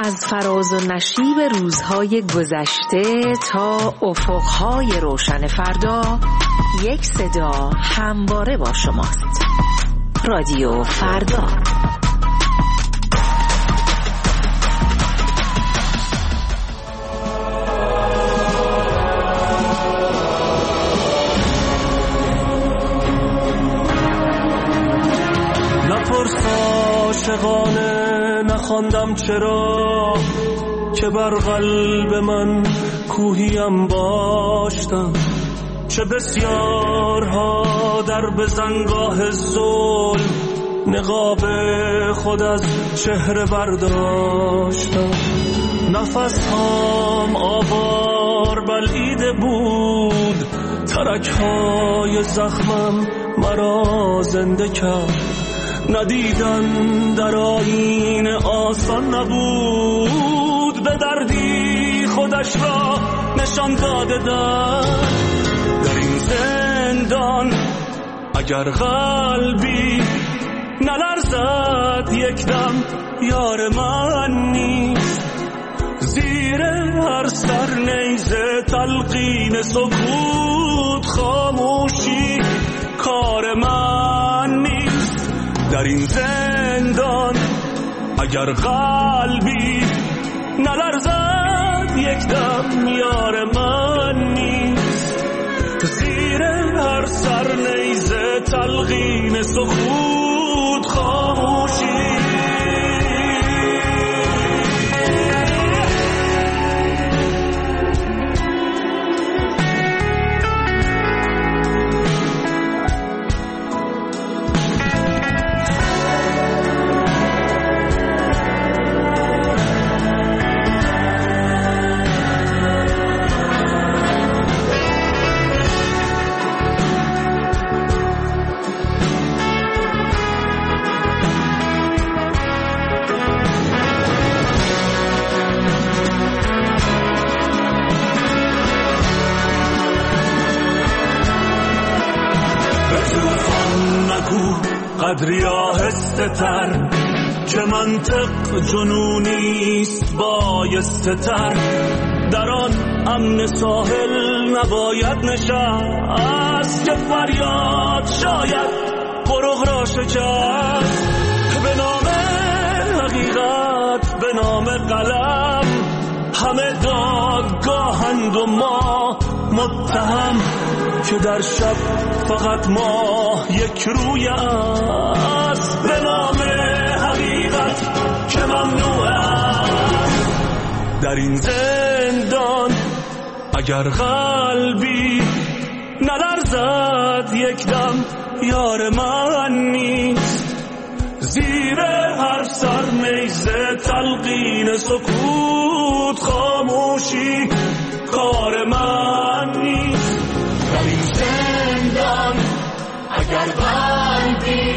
از فراز و نشیب روزهای گذشته تا افقهای روشن فردا، یک صدا همواره با شماست. رادیو فردا. نپرس عاشقانه نخواندم چرا که بر قلب من کوهیم باشتم، چه بسیارها در بزنگاه ظلم نقاب خود از چهره برداشتم. نفس هم آوار بلعیده بود، ترکهای زخمم مرا زنده کرد. ندیدن در آیین آسان نبود، به دردی خودش را نشان داده در این زندان. اگر قلبی نلرزد یک دم یار من نیست، زیر هر سر نیزه تلقین سکوت خاموشی کار من نیست. در این زندان اگر قلبی نلرزد یک دم یار من نیست، زیر هر سر نیزه تلقین سکوت خاموشی. قدری آهسته تر که منطق جنونیست بایسته تر، در آن امن ساحل نباید نشست که فریاد شاید قرق را شکست. به نام حقیقت به نام قلم همه دادگاهند و ما متهم، که در شب فقط ماه یک روی است. به نام حقیقت که ممنوع است در این زندان اگر قلبی نلرزد یک دم یار من نیست، زیر هر سر نیزه تلقین سکوت خاموشی کار من نیست. در این زندان اگر قلبی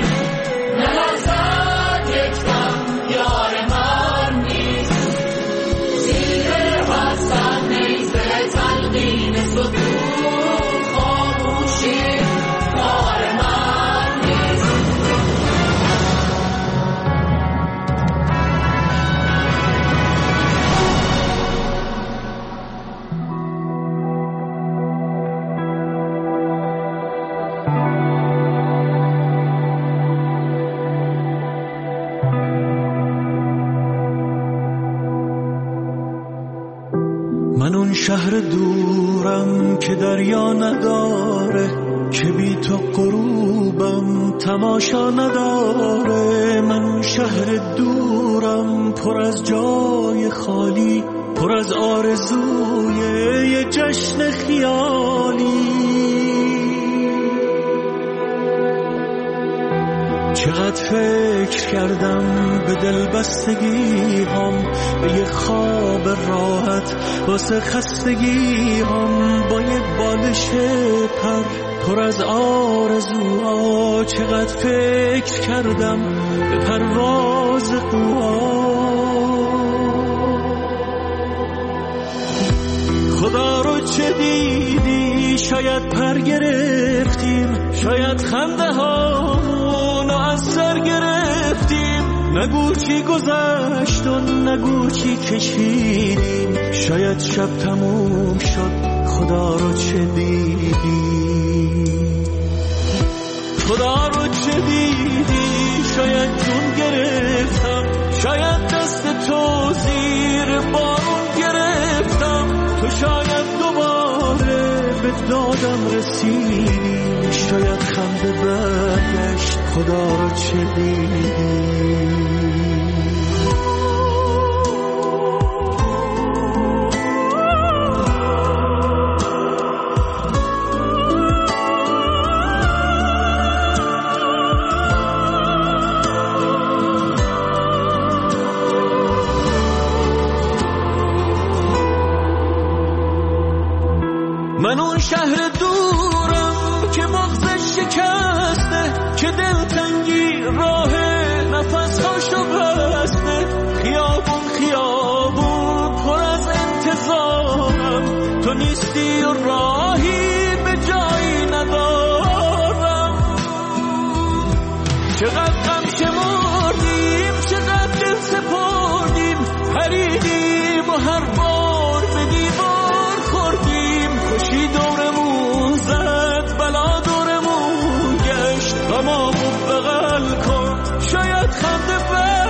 نلرزد یک دم یار من نیست، زیر هر سر نیزه تلقین سکوت خاموشی کار من نیست. من اون شهر دورم که دریا نداره، که بی تو غروبم تماشا نداره. من اون شهر دورم پر از جای خالی، پر از آرزوی یه جشن خیالی. چقدر فکر کردم به دل بستگی هم، به یه خواب راحت واسه خستگی هم، با یه بالش پر از آرزوها. چقدر فکر کردم به پرواز قوا. خدا رو چه دیدی؟ شاید پر گرفتیم، شاید خنده هامونو از سر گرفتیم. نگو چی گذشت و نگو چی کشیدیم، شاید شب تموم شد خدا رو چه دیدی، خدا رو چه دیدی. شاید جون گرفتم، شاید دست تو زیر بارون گرفتم، تو شاید دوباره به دادم رسیدی، شاید خنده برگشت خدا رو چه دیدی. من اون شهر دورم که بغضش شکسته، که دلتنگی راه نفسهاشو بسته، خیابون خیابون پر از انتظارم، تو نیستی و راهی به جایی ندارم. چقدر غم شمردیم، چقدر دل سپردیم، پریدیم و هر بار به دیوار خوردیم، خوشی دورمون زد، بلا دورمون گشت، غمامو بغل کن شاید خنده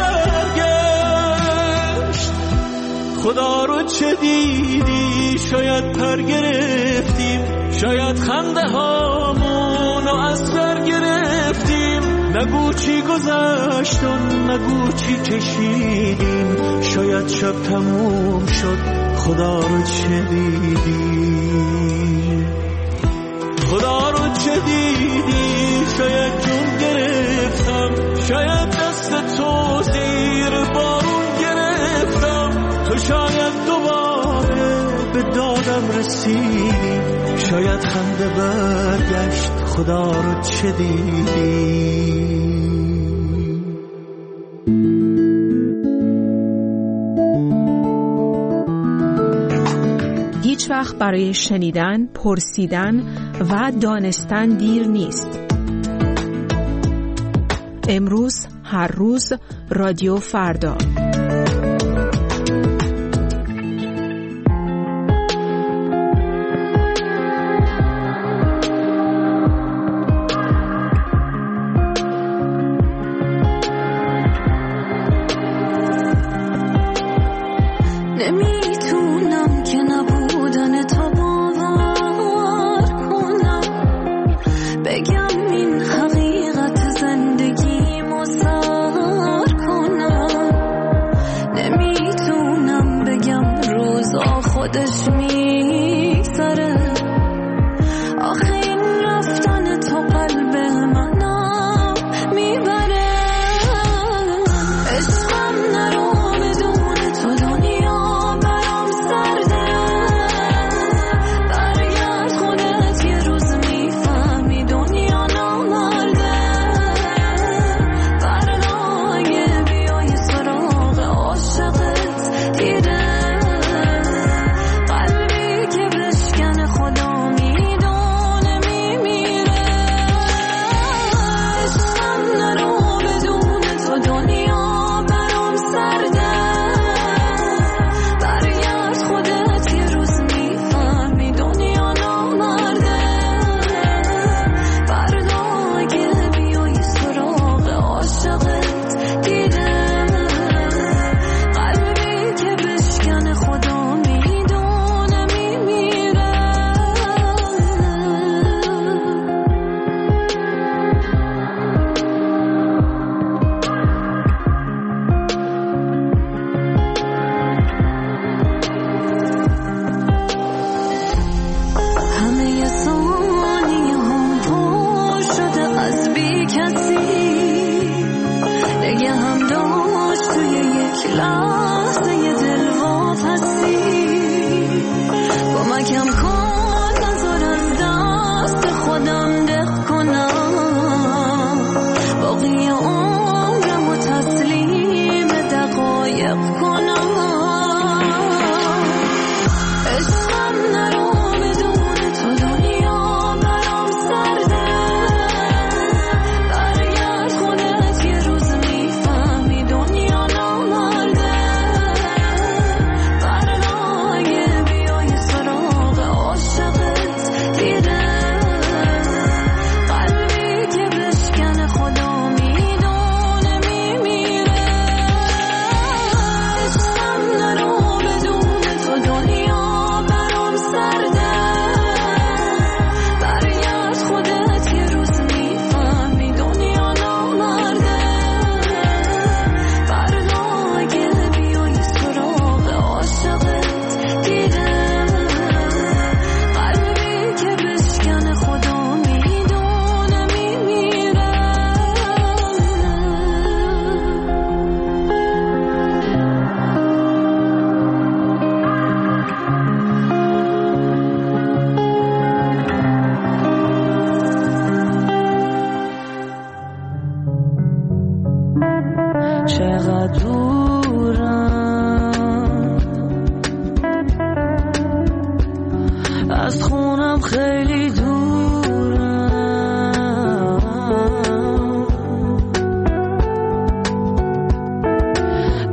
برگشت. خدا رو چه دیدی، شاید پر گرفتیم، شاید خنده هامونو از سر گرفتیم، نگو چی گذشت و نگو چی کشیدیم، شاید شب تموم شد خدا رو چه دیدی، خدا رو چه دیدی. شاید جون گرفتم، شاید دست تو زیر بارون گرفتم، تو شاید دوباره به دادم رسیدی، شاید خنده برگشت خدا رو چه دیدی. هیچ وقت برای شنیدن، پرسیدن و دانستن دیر نیست. امروز، هر روز، رادیو فردا. نمیتونم که نبودن تو باور کنم، بگم این حقیقت زندگی مزار کنم، نمیتونم بگم روزا خودش میگذره، آخه این رفتن تو قلب منم میبره، عشقم نرو بدون تو دنیا برام سرده، برگرد خودت یه روز میفهمی دنیا نامرده، برنای بیای سراغ عاشقت دیره، قلبم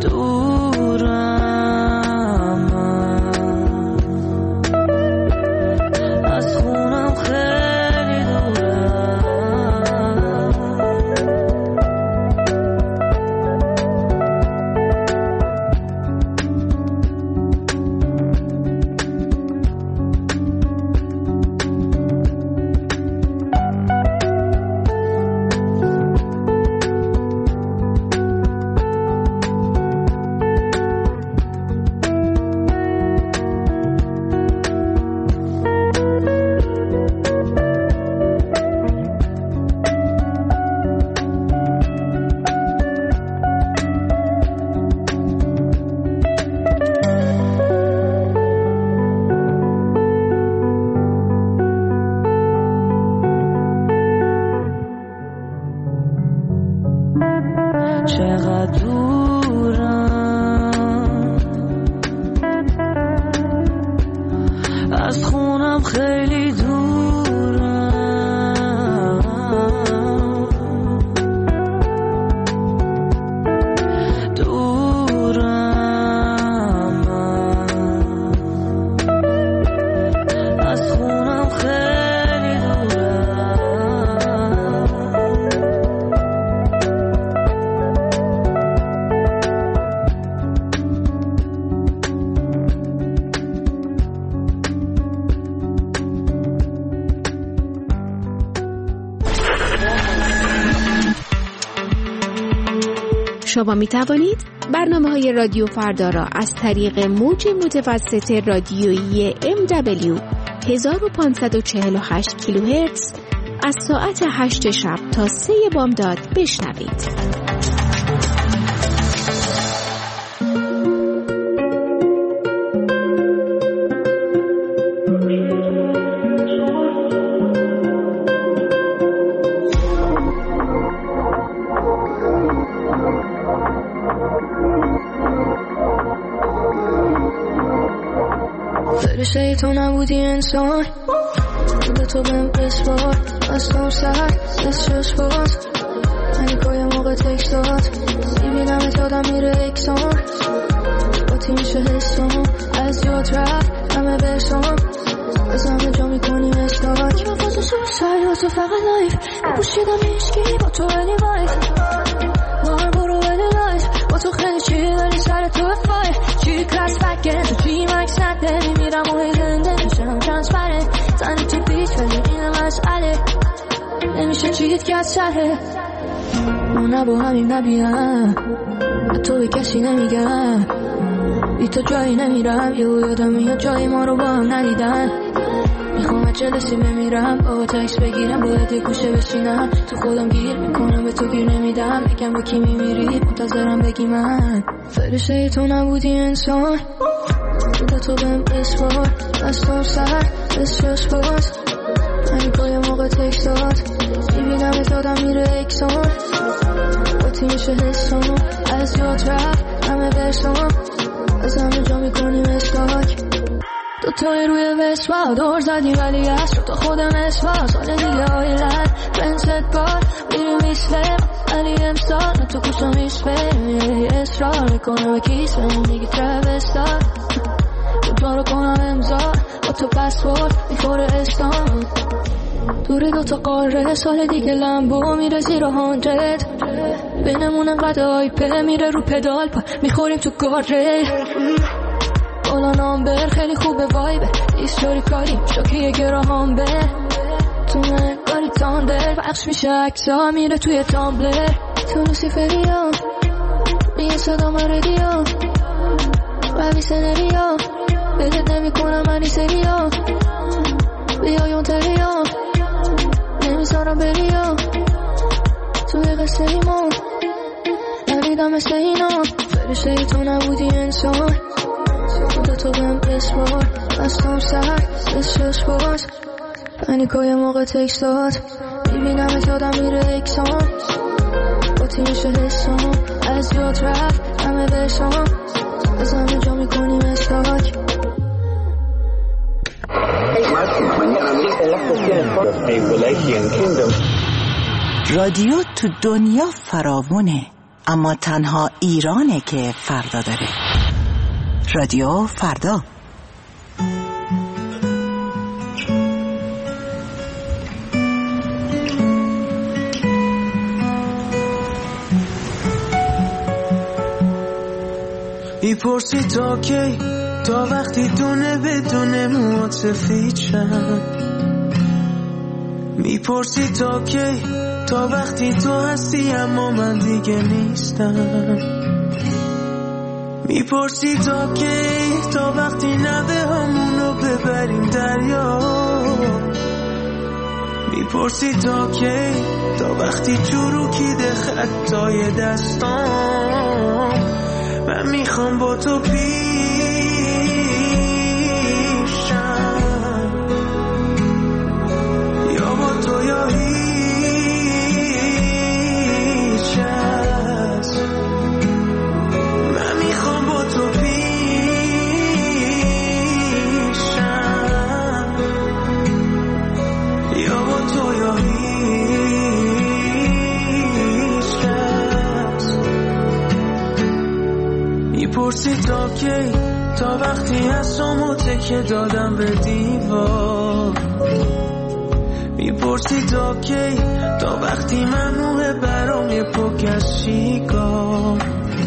چقدر دورم از خونم، خیلی دورم، دورم از خونم، خیلی دورم. شما می توانید برنامه‌های رادیو فردا را از طریق موج متوسط رادیویی MW 1548 کیلوهرتز از ساعت 8 شب تا 3 بامداد بشنوید. فرشته تو نبودی انسان، به تو بهم بسپار، دستم سر دستش باز، پنیکای موقع تکس داد، میبینم ات آدم میره اکسان، با تی میشه حسام، از یاد رفت همه برسام، از همه جا میکنیم استاک، من فازه سویسای با تو فقط لایف، بپوشیدم ایشکی با تو علی وایف، مار برو علی لایف، با تو خیلی چی داری سر تو فایف، چی کلاس بگن تو چی مکس نده، میمیرم و هیزنده میشم ترانسپرنت، زنی تو بیچ ولی اینم مسئله، نمیشه چیت که از سره، ما نه با همیم نبیم، تو به کسی نمیگم، بی تو جایی نمیرم، یادم میاد جایی ما رو با هم ندیدن، میخوام از جلسی بمیرم، با تکس بگیرم، باید یه گوشه بشینم، تو خودم گیر میکنم به تو گیر نمیدم، بگم با کی میمیری منتظرم بگی من، فرشته تو نبودی انسان، به تو بهم بسپار، دستم سر دستش باز، پنیکای موقع تکس داد، میبینم ات آدم میره اکسان، با تی میشه حسام، از یاد رفت همه برسام، از همه جا میکنیم اسکاک، دوتای روی وسوا دور زدی ولی از تو خودم اسوا، سال دیگه آیلند فرنست بار میریم ایسفه، ولی امسال تو کشم ایسفه، اصرار میکنم به کیسه میگی ترابستار، تو رو کنم امضا با تو پسورد میخوره استان، دوری دوتا قاره، سال دیگه لمبو میره زیر 100، بینمون انقدر آیپه میره رو پدال پا میخوریم تو گاره، بالا نامبر خیلی خوبه وایبه، ایستوری کاری شاکیه گراهام به تو من کاری تاندر، بخش میشه اکسا میره توی تامبلر، تو لوسیفریا میگه صدام ردیا، روی سنریا بهت نمی کنم منی سریا، بیایون تریا نمیذارم بریا، توی قصه ایمان نبیدم مثل اینا، فرشته تو نبودی انسان، خدا تو بهم بسپار، دستم سر دستش باز، پنیکای موقع تکس داد، میبینم ات آدم میره اکسان، با تی میشه حسام، از یاد رفت همه برسام، از همه جا میکنیم استاک. رادیو تو دنیا فراوونه، اما تنها ایرانه که فردا داره. رادیو فردا. میپرسی تا کی، تا وقتی دونه بدونه موات سفید شد. میپرسی تا کی، تا وقتی تو هستی اما من دیگه نیستم. میپرسی تا کی، تا وقتی نوه همونو ببریم دریا. میپرسی تا کی، تا وقتی چروکیده خطای دستام. من میخوام با تو پیشم، یا با تو یا هیچ کس. من میخوام با تو پیشم، یا با تو یا هیچ کس. میپرسی تا کی، تا وقتی هستم تکه دادم به دیوار. میپرسی تا کی، تا وقتی ممنوعه برام یه پک از شیکار.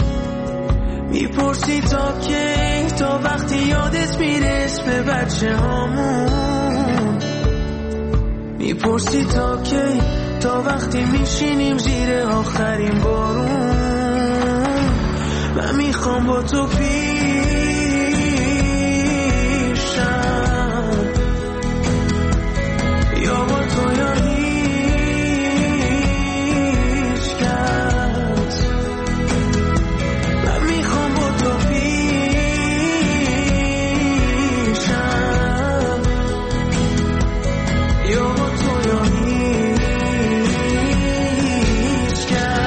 میپرسی تا کی، تا وقتی یادت میره اسم بچه هامون. میپرسی تا کی، تا وقتی میشینیم زیر آخرین بارون. من میخوام با تو پیشم، یا با تو یا هیچ کس. من میخوام با تو پیشم، یا با تو یا هیچ کس.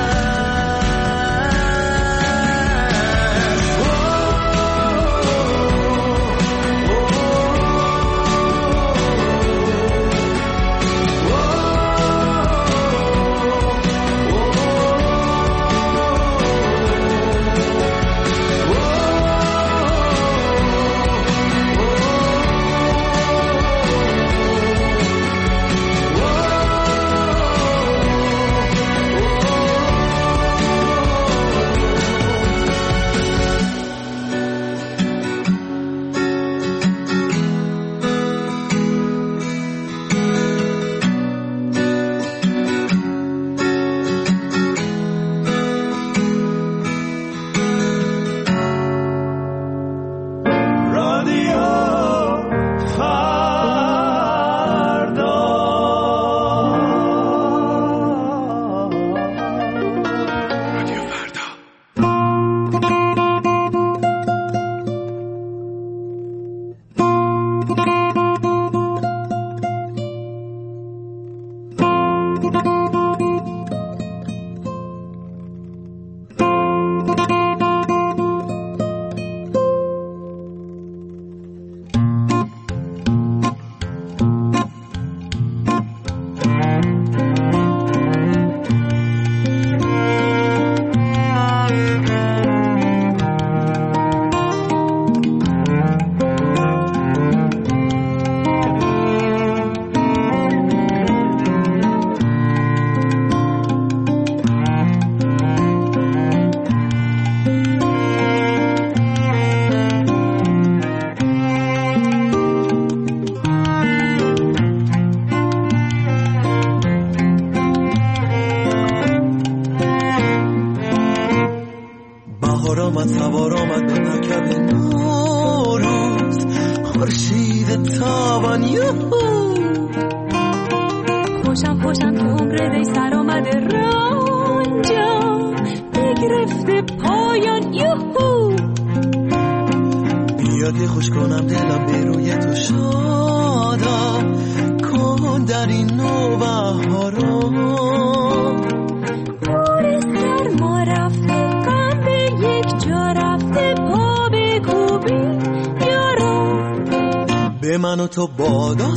به من و تو بادا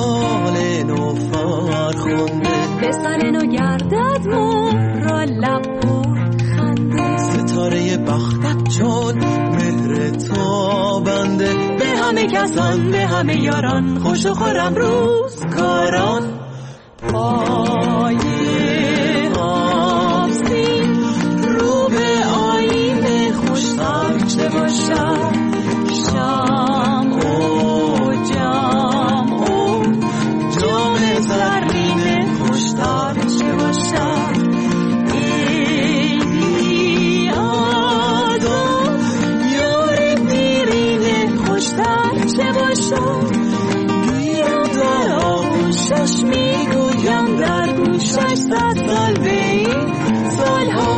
سال نو فرخنده، به سال نو گردد مهر را لب پر خنده. ستاره بختت چون مهر تو بنده به همه کسان به همه یاران خوش و خورم روزگاران پای آستین رو به آینه خوشتر چه باشد شم و جم و جام زرین خوشتر چه باشد ایدی آدم یار دیرین خوشتر چه باشد گیرم در آغوشش میگویم در گوشش 100 سال به این سالها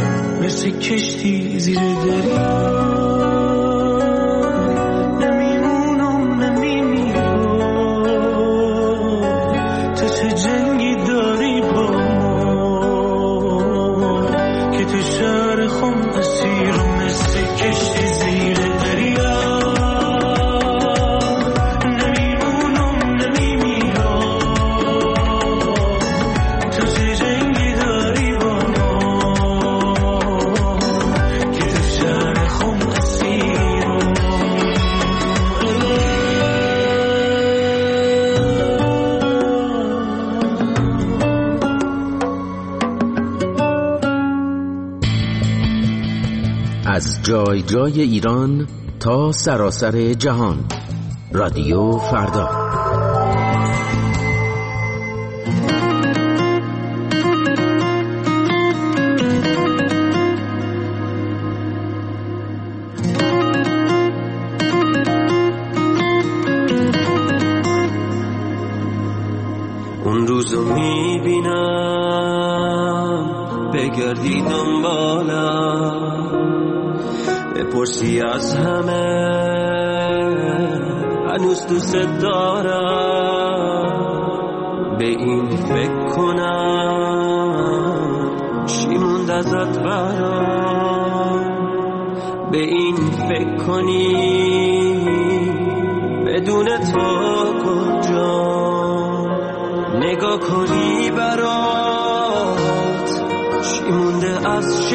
کشتی زیر دریا نمیمونم جای جای ایران تا سراسر جهان. رادیو فردا. اون روزو میبینم بگردی دنبالم، بپرسی از همه هنوز دوست دارم، به این فکر کنم چی موند ازت برام، به این فکر کنی بدون تو کجا، نگاه کنی برات چی مونده از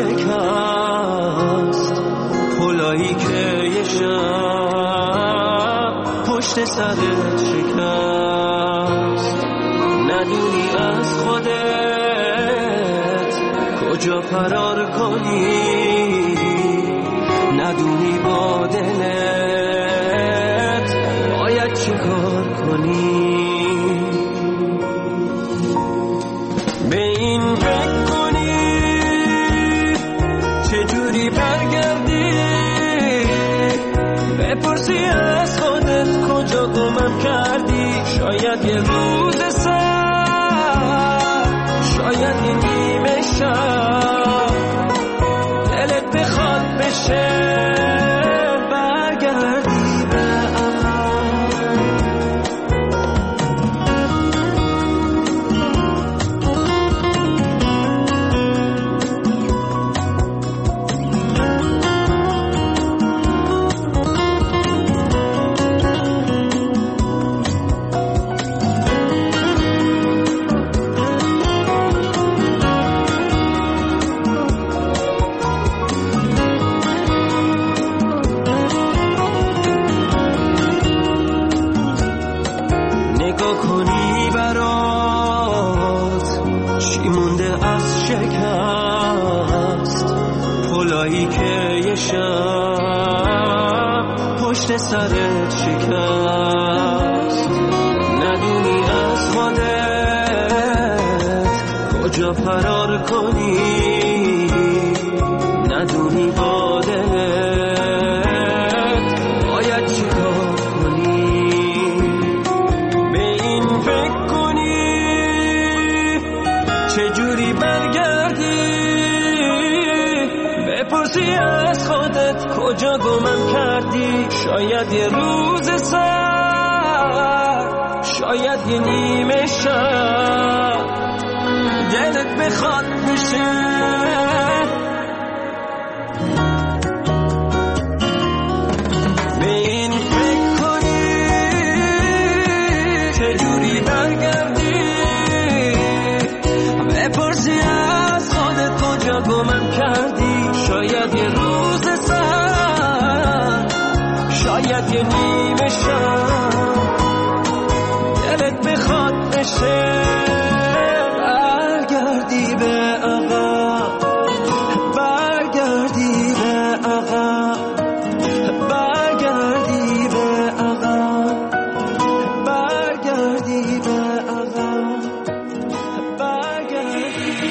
شکست، پلایی که یه شب پشت سرت شکست، ندونی از خودت کجا فرار کنی، ندونی با دلت باید چه کار کنی، به این فکر کنی چجوری برگردی، بپرسی از خودت کجا گمم کردی، شاید یه روز سر، شاید یه نیمه شب دلت بخواد بشه برگردی به سرت شکست، ندونی از خودت کجا فرار کنی، ندونی با دلت باید چی کار کنی، به این فکر کنی چجوری برگردی، بپرسی از خودت کجا گمم کردی، شاید یه روز سر، شاید یه نیمه شب دلت بخواد بشه به این فکر کنی چجوری برگردی، بپرسی از خودت کجا گمم کردی، شاید یه روز سر، شاید یه نیمه شب دلت بخواد بشه برگردی به عقب، برگردی به عقب، برگردی به عقب، برگردی به عقب، برگردی.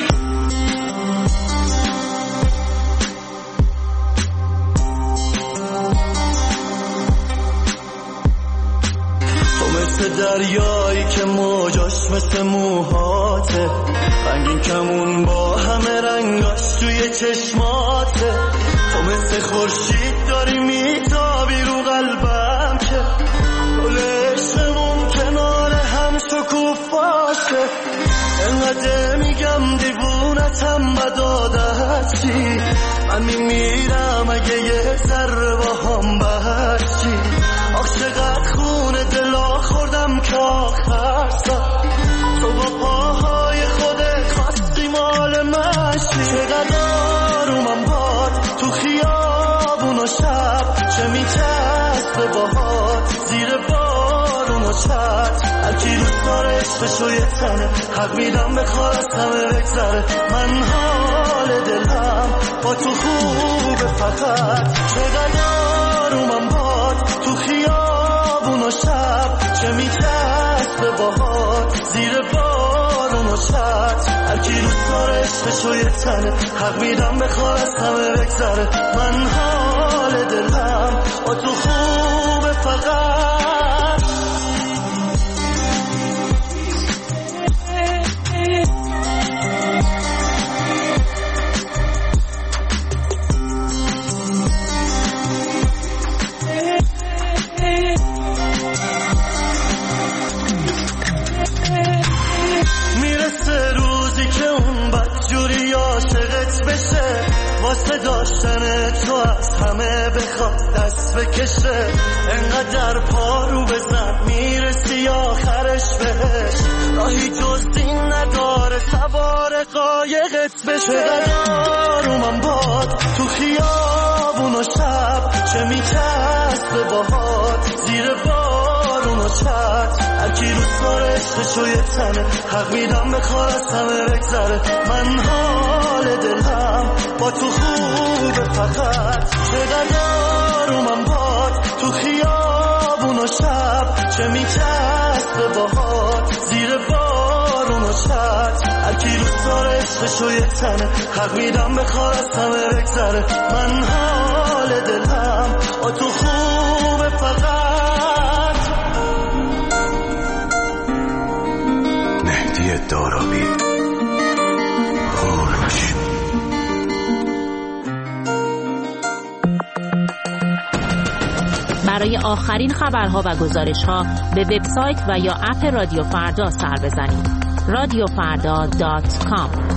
دریایی که موجاش مثل موهاته، رنگین کمون با همه رنگاش توی چشماته، تو مثل خورشید داری میتابی رو قلبم که گل عشقمون کنار هم شکوفاشه، انقدر میگم دیوونتم بد عادتی، من میمیرم اگه یه ذره با هم بچی، آخ چقدر خونه دلا خوردم که آخر سر تو با پاهای خودت خواستی مال مشی، چقدر آرومم باد تو خیابون و شب، چه میچسبه باهات زیر بارون و چت هرکی دوست داره عشقشو یه تنه حق میدم بخواد از همه بگذره من حال دلم با تو خوبه فقط چقدر آرومم باد تو خیابون و شب چه میچسبه باهات زیر بارون و چت هرکی دوست داره عشقشو یه تنه حق میدم بخواد از همه بگذره من حال دلم با تو خوبه فقط واسه داشتن تو از همه بخواد دست بکشه انقدر پارو بزن میرسی آخرش بهش راهی جز این نداره سوار قایقت بشه چقدر آرومم باد تو خیابون و شب چه میچسبه باهات زیر بارون و چت هرکی دوست داره عشقشو یه تنه حق میدم بخواد از همه بگذره من حال دلم با تو خوبه فقط چقدر آرومم باد تو خیابون و شب چه میچسبه باهات زیر بارون و چت هرکی دوست داره عشقشو یه تنه حق میدم بخواد از همه بگذره من حال دلم با تو خوبه فقط مهدی دارابی هوروش برای آخرین خبرها و گزارش‌ها به وبسایت و یا اپ رادیو فردا سر بزنید. radiofarda.com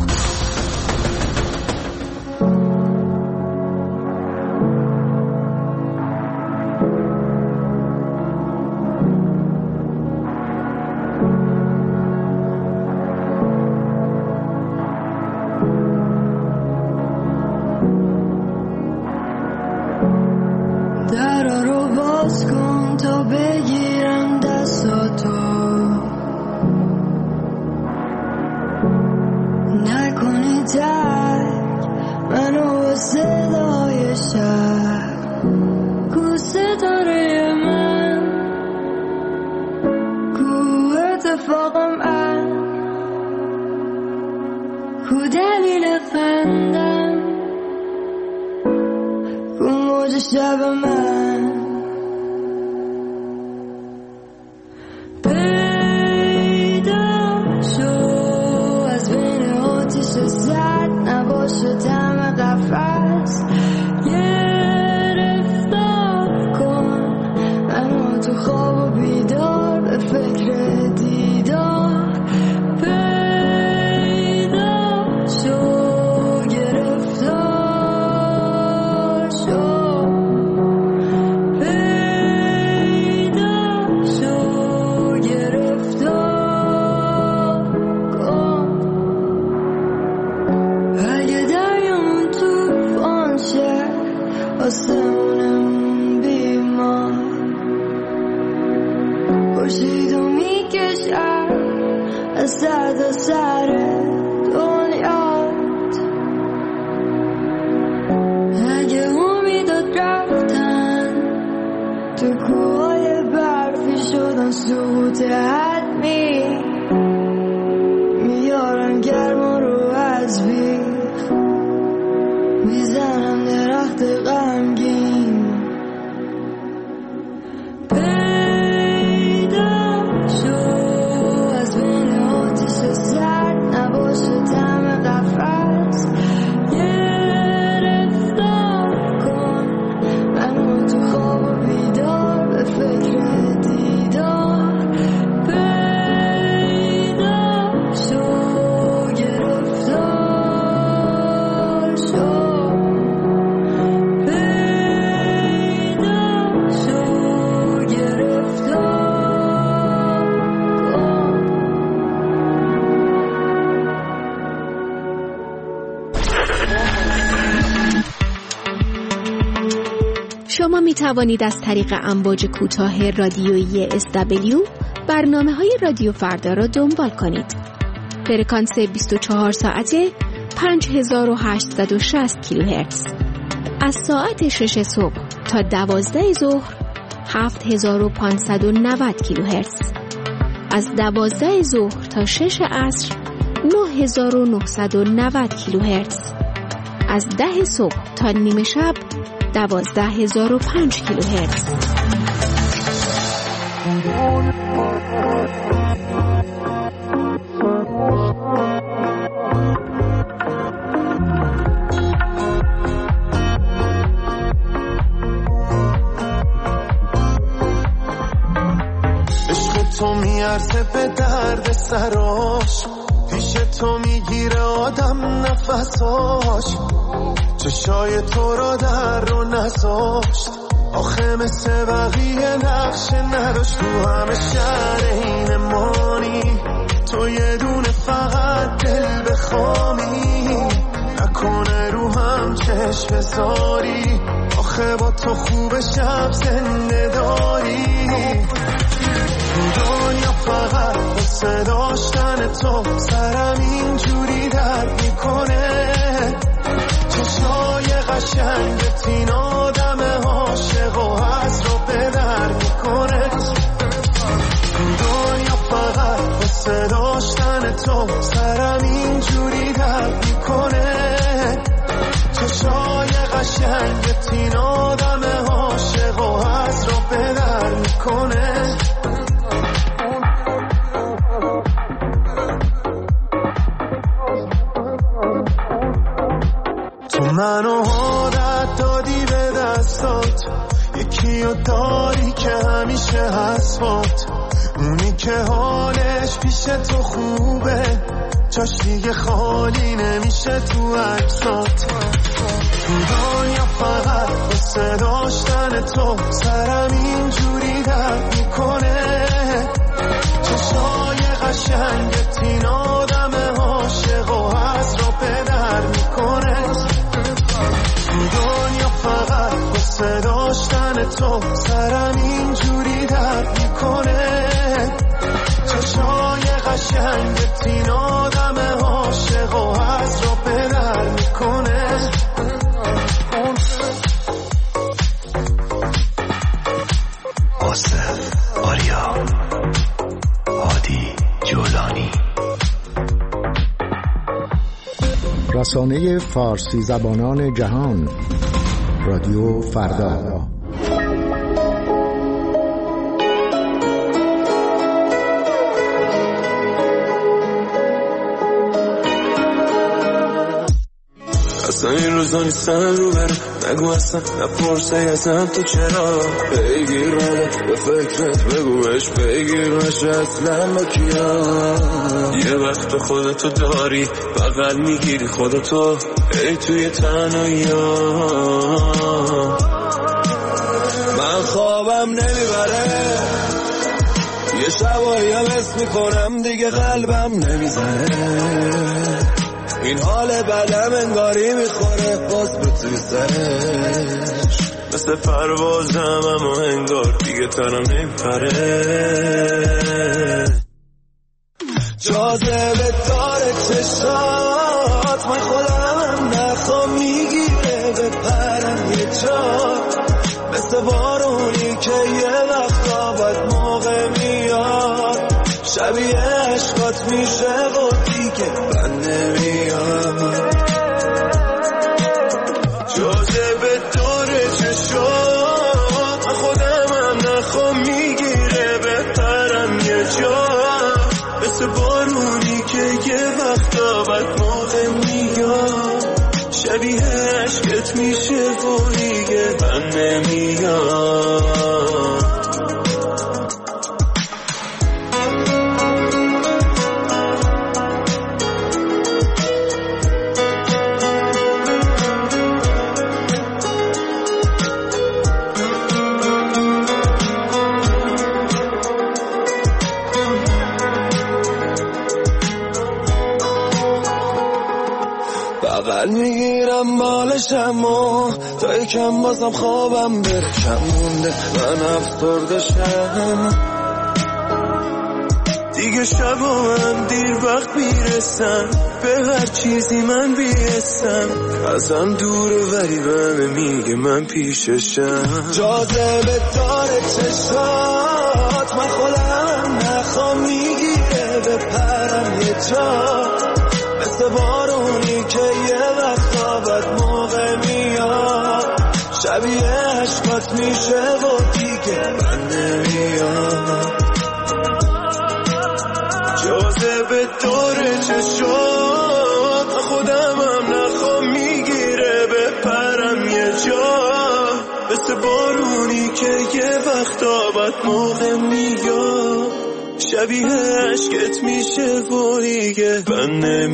شما می توانید از طریق امواج کوتاه رادیویی SW برنامه‌های رادیو فردا را دنبال کنید. فرکانس 24 ساعته 5860 کیلوهرتز. از ساعت 6 صبح تا 12 ظهر 7590 کیلوهرتز. از 12 ظهر تا 6 عصر 9990 کیلوهرتز. از 10 صبح تا نیمه شب 12005 کیلوهرتز. تو میارزه به درد سراش، پیش تو میگیره آدم نفساش، چشای تو را در رو نذاشت، آخه مثل بقیه نقش نداشت، تو همه شهر این مانی، تو یه دونه فقط دل بخوامی، نکنه رو هم چشم بذاری، آخه با تو خوب شب زنده داری، دنیا فقط واسه داشتن تو سرم اینجوری درد میکنه، چشای قشنگت این آدم عاشق و از رو به در میکنه، دنیا فقط واسه داشتن تو سرم اینجوری درد میکنه، چشای قشنگت این آدم عاشق و از رو به در میکنه. منو عادت دادی به دستات، یکی رو داری که همیشه هست، اونی که حالش پیش تو خوبه، جاش دیگه خالی نمیشه تو عکسات، تو دنیا فقط واسه داشتن تو سرم اینجوری درد میکنه، چشای قشنگت این آدم عاشق و از رو به در میکنه، دنیا فقط واسه داشتن تو سرم اینجوری درد میکنه، چشای قشنگت این آدم عاشق و از رو به در میکنه. آصف آریا هادی جولانی. رسانه فارسی زبانان جهان رادیو فردا. اصلا این روزا نیستن رو برم، نگو اصلا نپرسه ازم تو چرا، بگیر منو به فکرت بگوش، بگیر نشه اصلا با کیا، یه وقت خودتو داری بغل میگیری خودتو ای توی تنهایی ها، من خوابم نمیبره، یه شبایی هم اسم میکنم دیگه قلبم نمیزنه، این حال بدم انگاری میخوره باز به توی سرش، مثل پروازم اما انگار دیگه تنم نمیپره، جاذبه داره چشات، من خودم نخوام میگیره به پرم یه جا، مثل بارونی که یه وقتا باید موقع میاد، شبیه عشقات میشه و دیگه من نمیاد، جاذبه داره چشات، من خودم هم نخوام میگیره به پرم یه جا، مثل بارونی که یه وقتا باید موقع میاد، شبیه عشقت میشه و دیگه من نمیاد. بغل میگیرم بالشم و تا یکم بازم خوابم بره، کم مونده من افسرده شم، دیگه شبا من دیر وقت میرسم، به هر چیزی من بیستم، ازم دوره ولی بهمه میگه من پیششم. جاذبه داره چشات، من خودم نخوام میگیره بپرم یه جا، مثل بارونی که یه وقتا بد موقع میاد، شبیه عشقات میشه و دیگه من نمیاد. جاذبه داره چشات، من خودمم نخوام میگیره بپرم یه جا، مثل بارونی که یه وقتا بد موقع میاد، شبیه عشقت میشه و دیگه من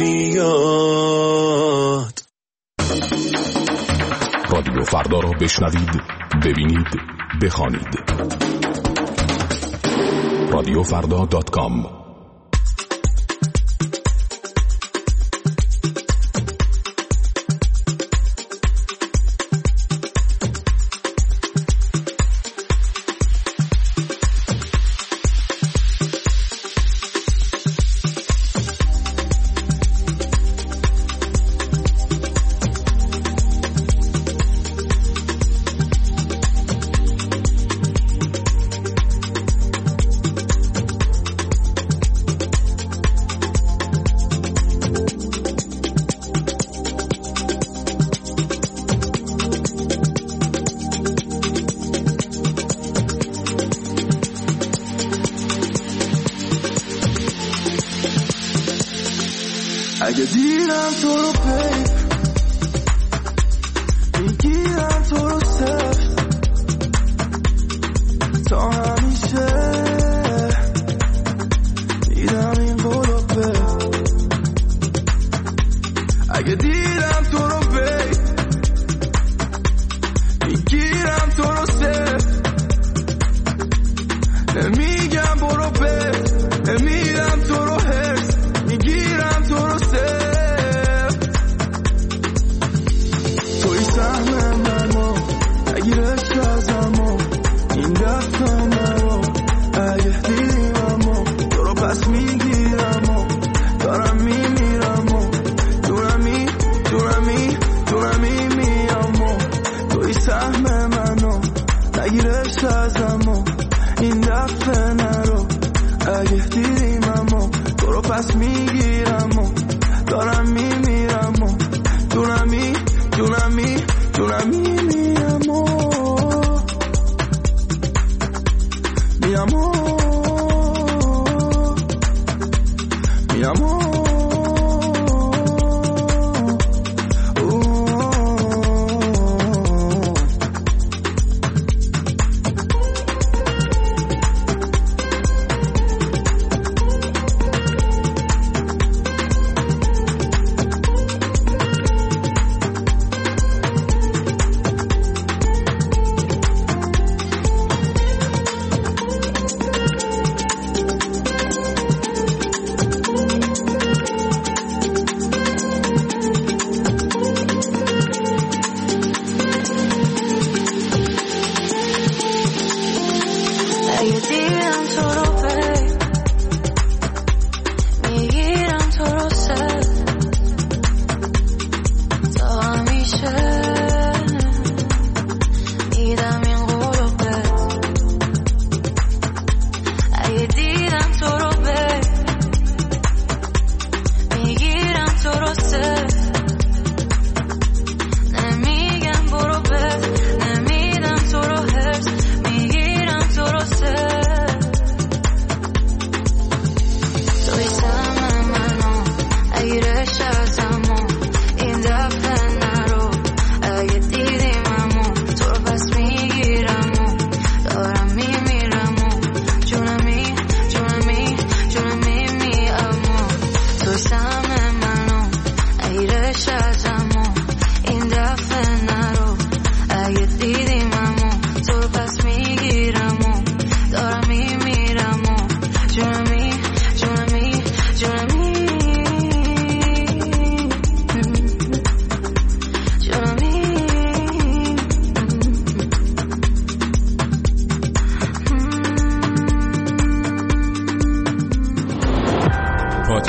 نمیاد. رادیو فردا رو بشنوید، ببینید، بخوانید. رادیوفردا.com. اگه دیدم تو رو پیپ میگیرم تو رو صف تا همیشه دیدم این گلوبه. اگه دیدم تو رو پیپ میگیرم تو رو صف، نمیگم برو به، نمیدم تو رو هرس، میگیرم تو رو صف. توی سهم منو نگیرش ازمو، این دفعه منو اگه دیدیممو تو رو پس میگیرمو، دارم میمیرمو، دونمی میامو. توی سهم منو نگیرش ازمو، این دفعه نرو اگه دیدیممو تو رو پس میگیرمو، دارم میمیرمو، دونمی میامو.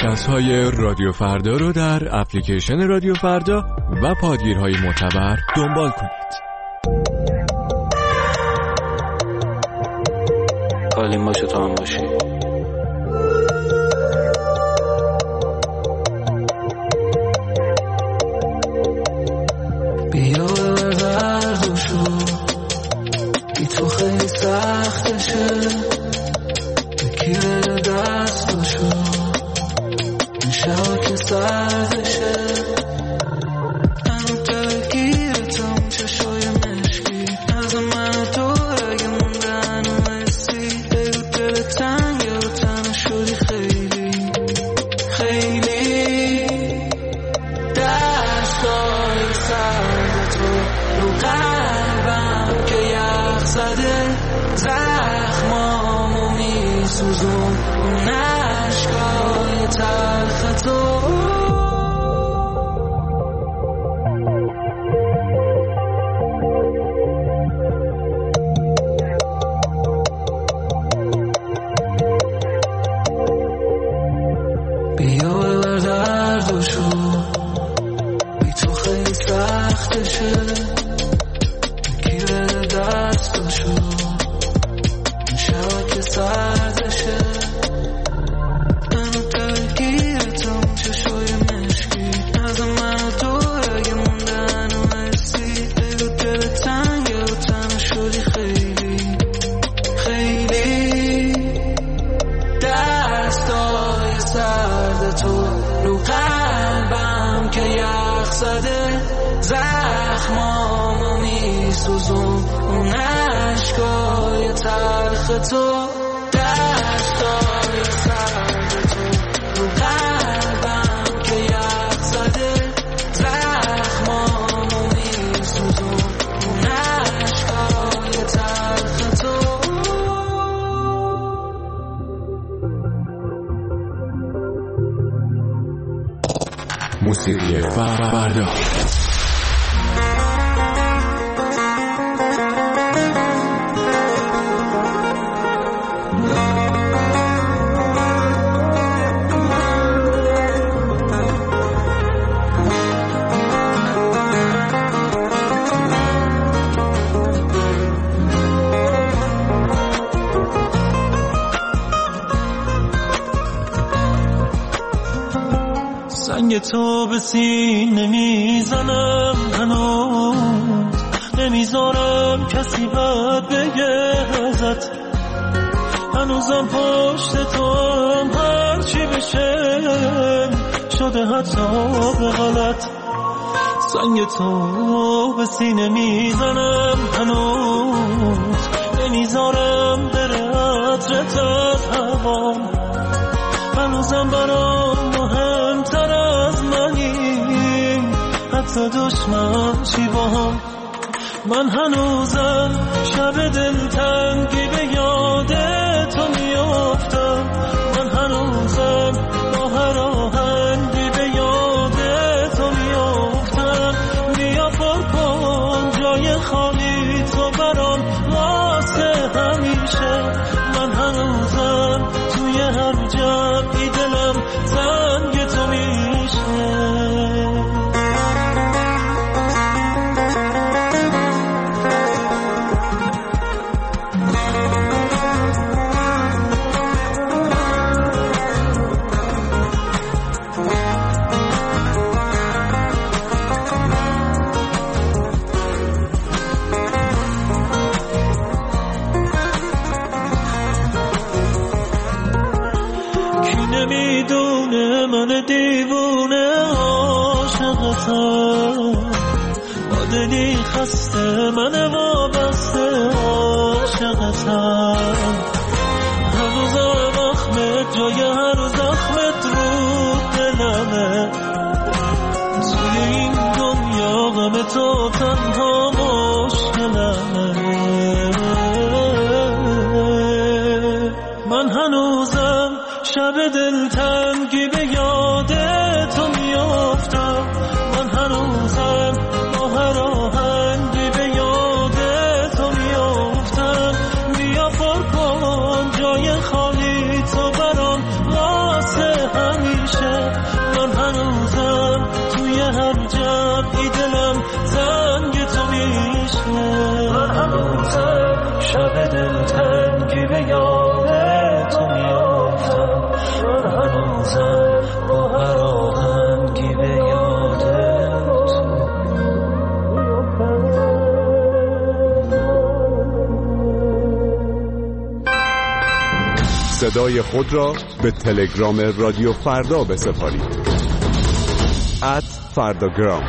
پادکست‌های رادیو فردا رو در اپلیکیشن رادیو فردا و پادگیرهای معتبر دنبال کنید. کالیم باشه تو هم باشی. بیا بردوشو بی تو خیلی سختشه، یکی بده دستشو این شب که سردشه، منو دلگیرتم چشای مشکی از من و تو اگه موندن و حسی، بگو دل تنگ و تنها شدی خیلی خیلی، دستای سرد تو رو قلبم که یخ زده، زخمامو میسوزون اون عشقای تلخ تو. بیا ببر دردشو بی تو خیلی سختشه، یکی بده دستشو این شب که سردشه، منو دلگیرتم چشای مشکی از من و تو اگه موندن و حسی، بگو دل تنگ و تنها شدی خیلی خیلی، دستای سرد تو رو قلبم که یخ زده، زخمامو میسوزون اون عشقای تلخ تو، دستای سرد تو رو قلبم که یخ زده، زخمامو میسوزون اون عشقای تلخ تو. موسیقی فردا. سنگ تو به سینه میزنم هنوز، نمیذارم کسی بد بگه ازت، هنوزم پشت تو هم هرچی بشه شده حتی به غلط. سنگ تو به سینه میزنم هنوز، نمیذارم بره عطرت از هوام، هنوزم برام مهمتر از منی، حتی دشمن چی با هم. من هنوزم شب دلتنگی به یاد تو میافتم، من هنوزم با هر آهنگی به یاد تو میافتم. بیا پر کن جای خالی تو برام واسه همیشه، من هنوزم توی هر جمعی دلم زنگ تو میشه. نمیدونه من دیوونه عاشقتم، با دلی خسته من وابسته عاشقتم، هنوزم زخمت جای هر زخمت رو دلمه، توی این دنیا غم تو تنها مشکلمه. من هنوزم شب دلتنگی به یاد تو میافتم، من هنوزم با هر آهنگی به یاد تو میافتم. بیا پر کن جای خالی تو برام واسه همیشه، شب دلتنگی به یاد تو میافتم، من هنوزم با هر آهنگی به یاد تو. صدای خود را به تلگرام رادیو فردا بسپارید. @فرداگرام.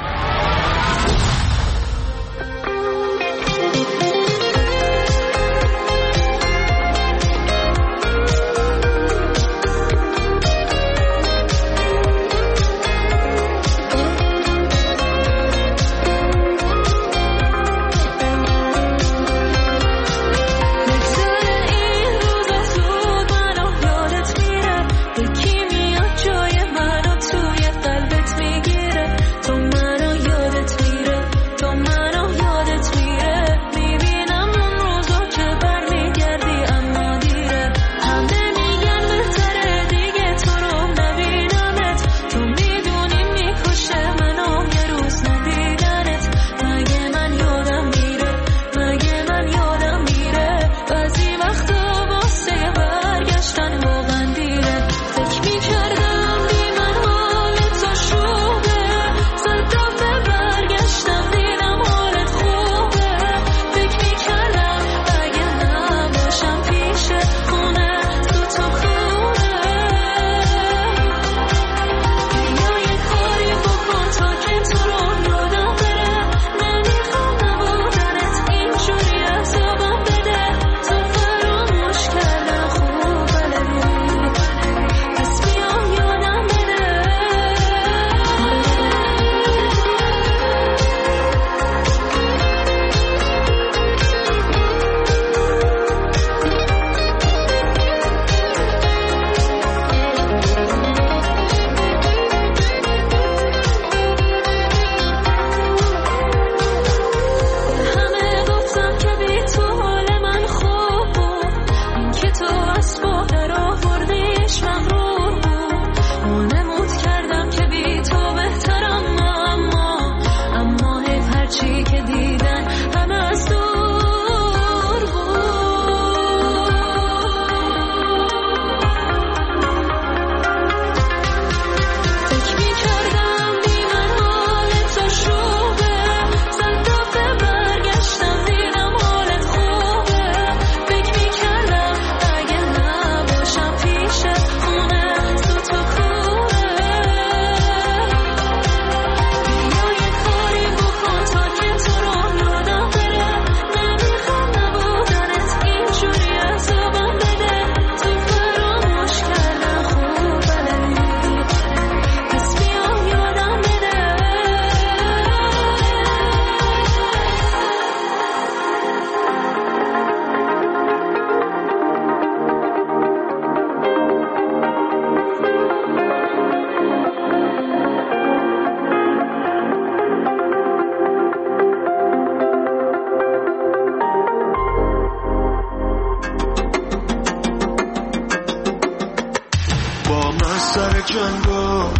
جنگا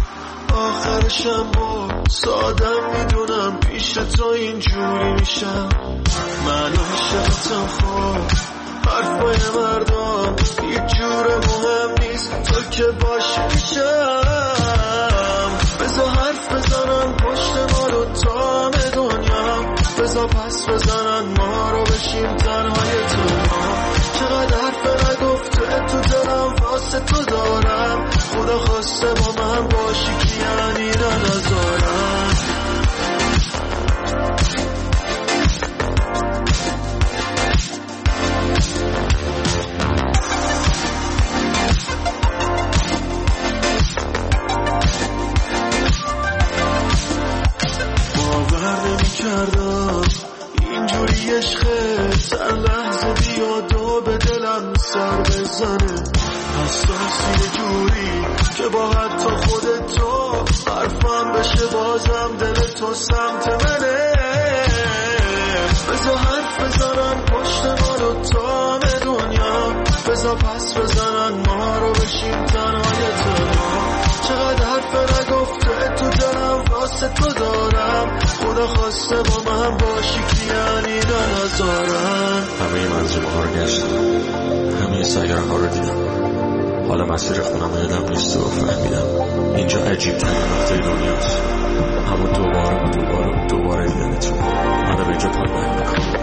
آخرشم با سادم میدونم پیش تو اینجوری میشم. من عاشقتم خود حرفای مردم هیچ جور مهم نیست تو که باشی میشم. بذار حرف بزنن پشت ما رو تام دنیا، بذار پس بزنن ما رو بشیم تنهای تنها. چقدر حرف نگفته تو دلم واسه تو دارم، خدا خواسته با من باشی که یعنی نذارم. باور نمی‌کردم اینجوری عشقت هر لحظه بیاد و به دلم سر بزنه. حساسی یه جوری که با حتی خودتو حرفم بشه بازم دل تو سمت منه. بذار حرف بزنن پشت ما رو تام دنیا، بذار پس بزنن ما رو بشیم تنهای تنها. چقدر حرف نگفته تو دلم واسه تو دارم، خدا خواسته با من باشی که یعنی نظارم. همه منظومه ها رو گشتم، همه سیاره ها رو دیدم، حالا مسیر خونم رو یادم نیست و فهمیدم اینجا عجیب ترین نقطه دنیاست. اما دوباره دیدنتون منو به اینجا پایبند میکنم.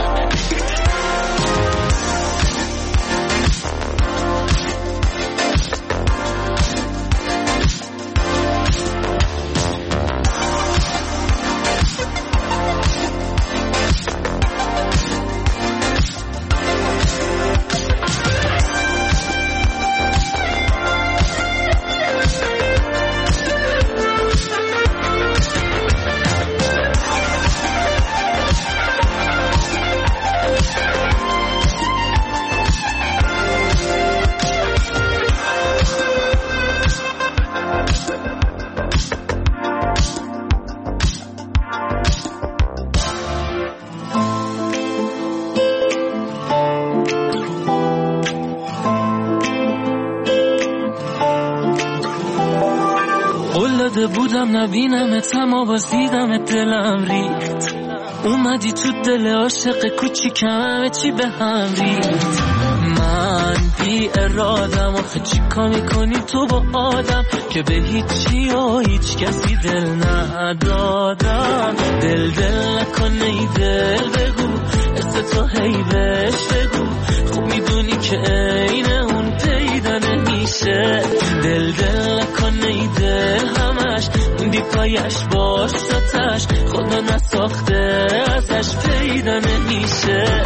بودم نبینمت اما باز دیدمت دلم ریخت. اومدی تو دل عاشق کوچیکم همه چی به هم ریخت. من بی ارادم آخه چیکار میکنی تو با آدم که به هیچی و هیچ کسی دل ندادم. دل نکن ای دل بگو اسم تو هی بهش بگو، خوب میدونی که عین اون پیدا نمیشه. دل نکن ای دل همش بی پایش باش ستش، خدا نساخته ازش پیدا نمیشه.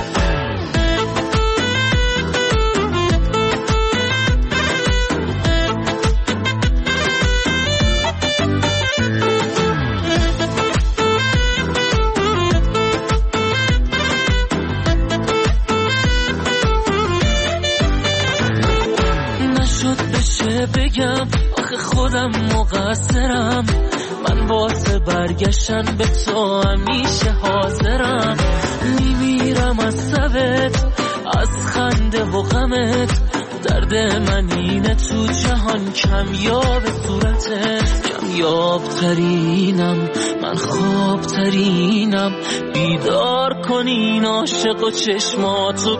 بگم آخه خودم مقصرم، من واسه برگشتن به تو همیشه حاضرم. میمیرم از سبت، از خنده و غمت، درد من اینه تو جهان کمیاب صورتت. کمیاب ترینم من، خواب ترینم، بیدار کنین عاشق و چشماتو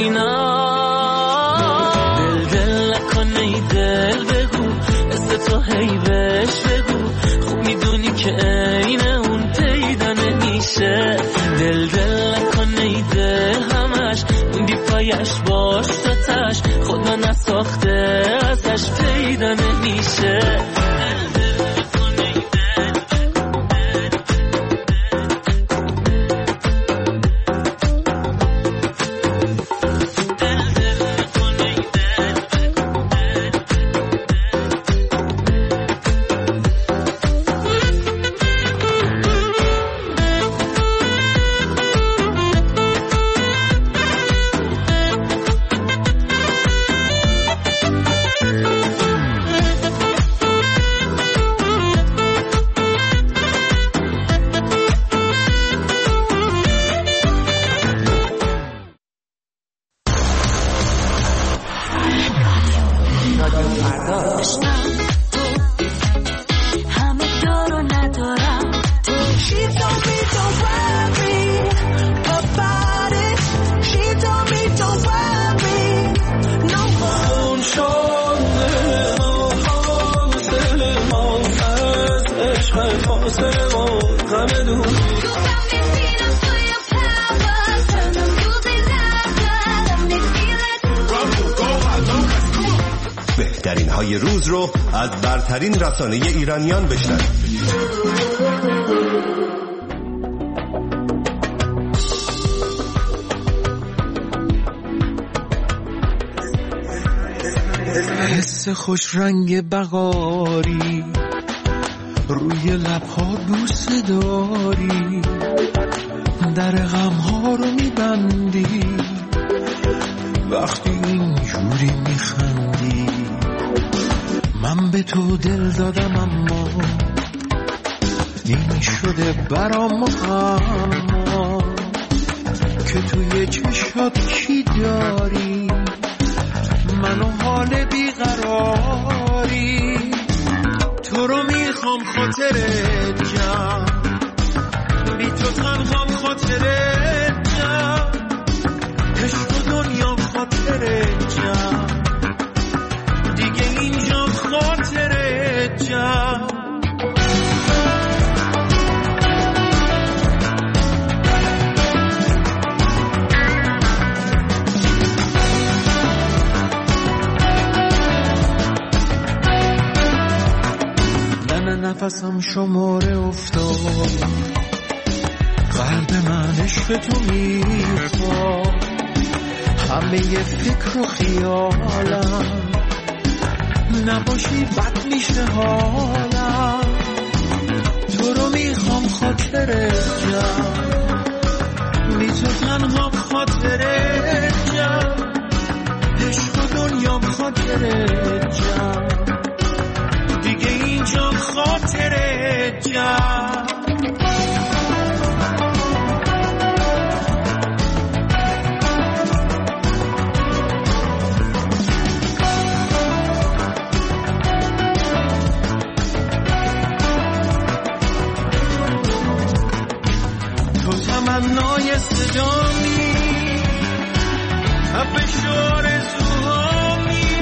ببینم. دل نکن ای دل بگو اسم تو هی بهش بگو، خوب میدونی که عین اون پیدا نمیشه. دل نکن ای دل همش بی پایش باش ستش، خدا نساخته ازش پیدا نمیشه. بهترین های روز رو از برترین رسانه ایرانیان بشنوید. حس خوش رنگ بغاری روی لبها بوسه داری، در غمها رو میبندی وقتی اینجوری میخندی. من به تو دل دادم اما این شده برام اما که توی چشات چی داری، منو حال بیقراری. تو رو میخوام میخوام خاطرت جمع، بی تو تنهام خاطرت جمع، عشق و دنیام خاطرت جمع، دیگه اینجام خاطرت جمع. نفسم شماره افتاد، قلب من عشق تو میخواد، همه فکر و خیالم نباشی بد میشه حالم، تو رو میخوام خاطرت جمع، بی تو تنهام خاطرت جمع، عشق و دنیام خاطرت جمع، دیگه اینجام خاطرت جمع. تو تمنای صدامی، حبش آرزوهامی،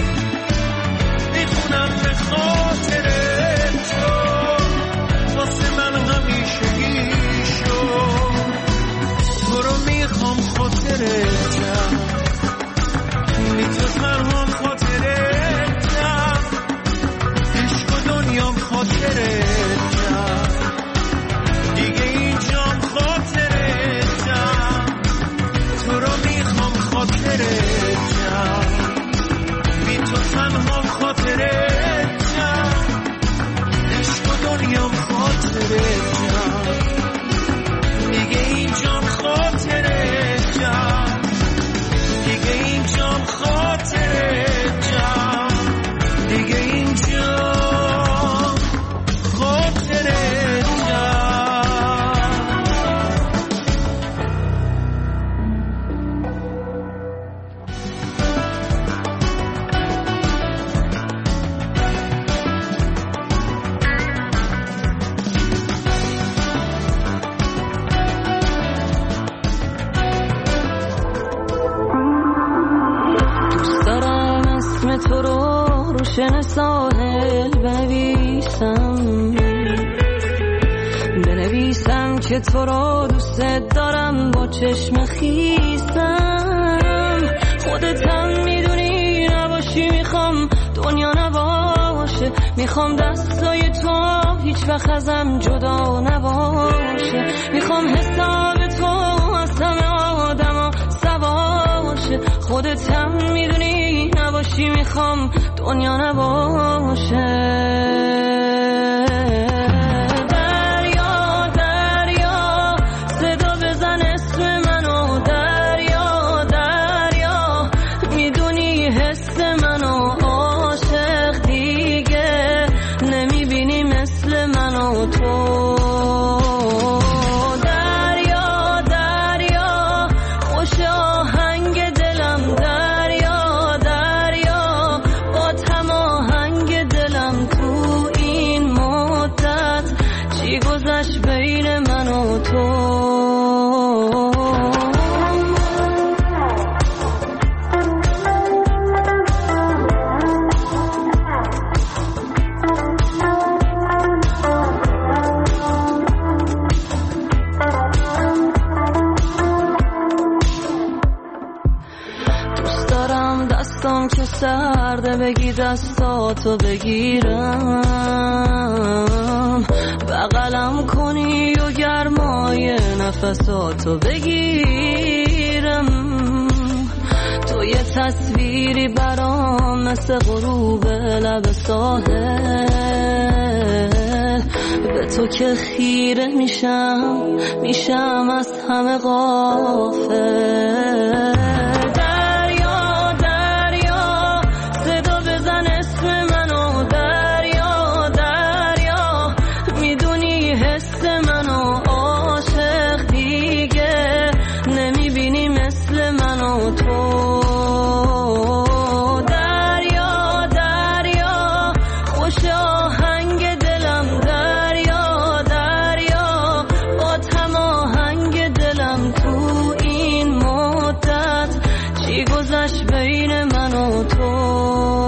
میخونم به خاطر تو، واسه من همیشگی شد، تو رو میخوام خاطرت جمع، بی تو تنهام خاطرت جمع، عشق و دنیام خاطرت جمع، دیگه اینجام خاطرت جمع، تو رو میخوام خاطرت جمع، بی تو تنهام خاطرت جمع، عشق و دنیام خاطرت جمع، دیگه اینجام خاطرت جمع، دیگه اینجام خاطرت جمع، دیگه اینجام خاطرت جمع. تو رو روشن ساحل بنویسم که تو رو دوست دارم، با چشم خیسم، خودتم میدونی نباشی، میخوام دنیا نباشه، میخوام دستای تو هیچ وقت ازم جدا نباشه، میخوام حساب تو از همه آدما سواشه، خودتم میدونی نباشی، میخوام دنیا نباشه. دریا دریا صدا بزن اسم منو، دریا دریا میدونی حس منو، عاشق دیگه نمیبینی مثل منو تو. دریا دریا خوش آهنگ دلم، دریا دریا با تماهنگ دلم، تو این مدت چی گذشت بین من و تو. که سرده بگی دستاتو بگیرم، بغلم کنی و گرمای نفساتو بگیرم، تو یه تصویری برام مثل غروب لب ساحل، به تو که خیره میشم از همه غافل. دریا دریا خوش آهنگ دلم، گذشت بین من و تو.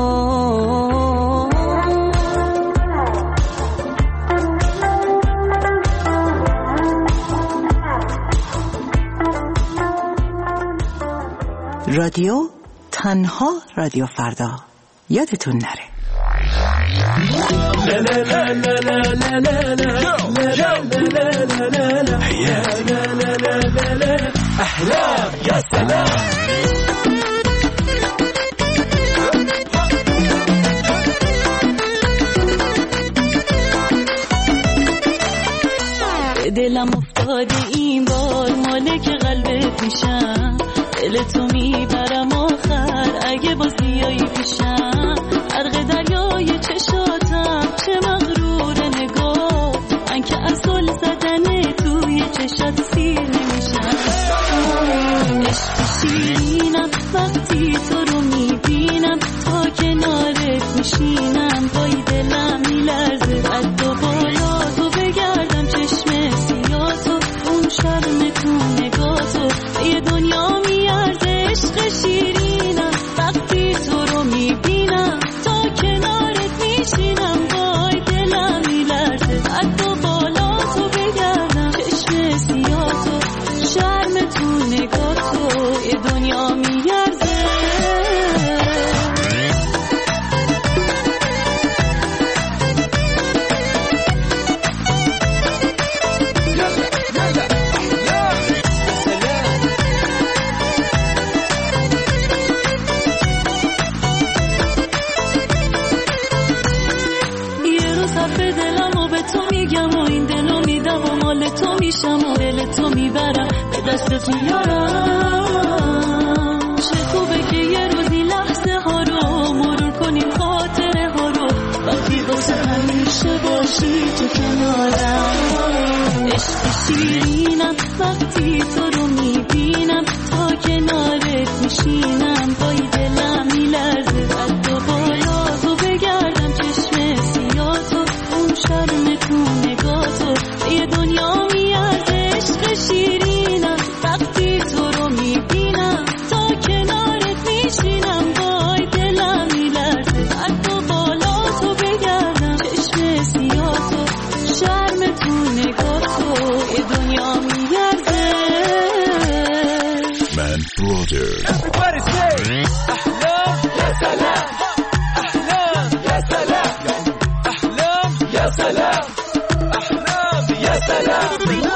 رادیو تنها رادیو فردا یادتون نره. احلام یا سلام. دلم افتاده این بار مالک قلبت میشم، دل تو میبرم آخر اگه با زیایی پیشم. غرق دریای چشاتم چه مغرور نگاه، من که اصل زدن توی چشات سیر نمیشم. عشق شیرینم وقتی تو رو میبینم، تا کنارت میشینم پای دلم میلرزه. قد و بالا تو بگردم چشم سیاتو، اون شرم تو نگاتو یه دنیا میارزه. عشق شیرینم وقتی تو رو میبینم، تا کنارت میشینم پای دلم میلرزه. قد و بالا تو بگردم چشم سیاتو، شرم تو نگاتو یه دنیا میارزه. تو میشم و دل تو میبرم به دست تو یارم. چه خوبه که یه روزی لحظه ها رو مرور کنیم، خاطره ها رو، وقتی واسه همیشه باشی تو کنارم. عشق شیرینم وقتی تو رو میبینم، تا کنارت میشینم پای دلم میلرزه. قد و بالا تو بگردم چشم سیاتو، اون شرم تو نگاتو یه دنیا میارزه. عشق شیرینم وقتی تو رو میبینم، تا کنارت میشینم پای دلم میلرزه. قد و بالا تو بگردم چشم سیاتو، شرم تو نگاتو یه دنیا میارزه. من برادر. Everybody say احلام یا سلام. احلام یا سلام. احلام یا سلام. احلام یا سلام.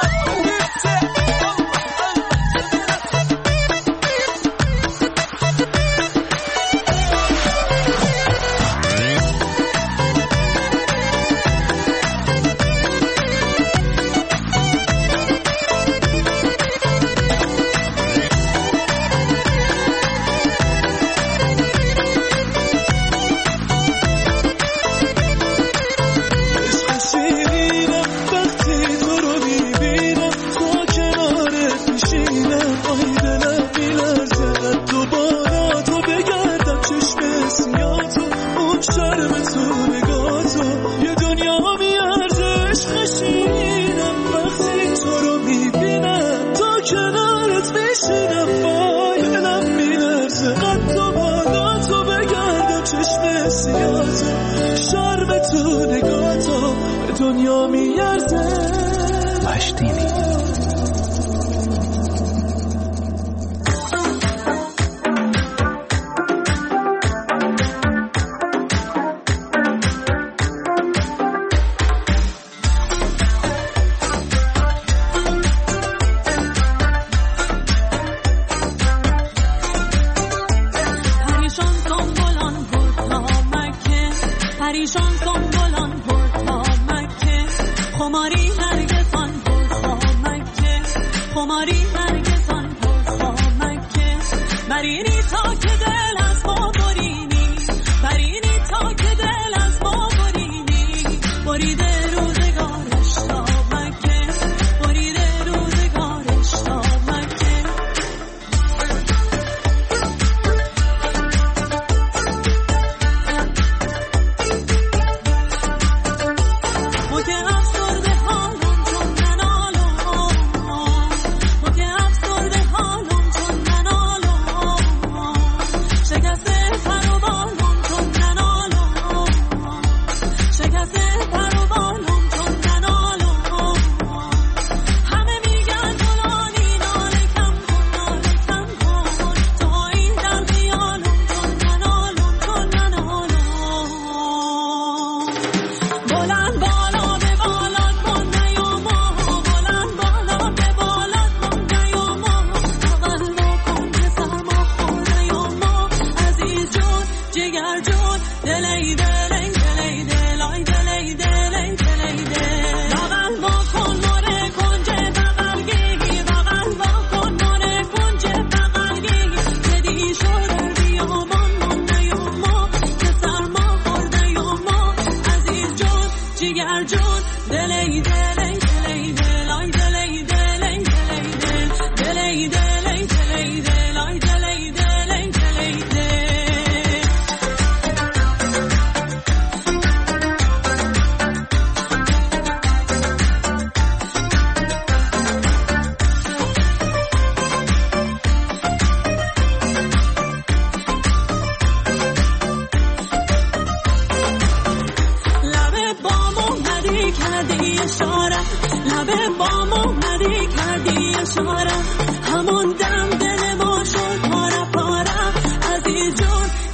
دنیا میارزه. مشتینی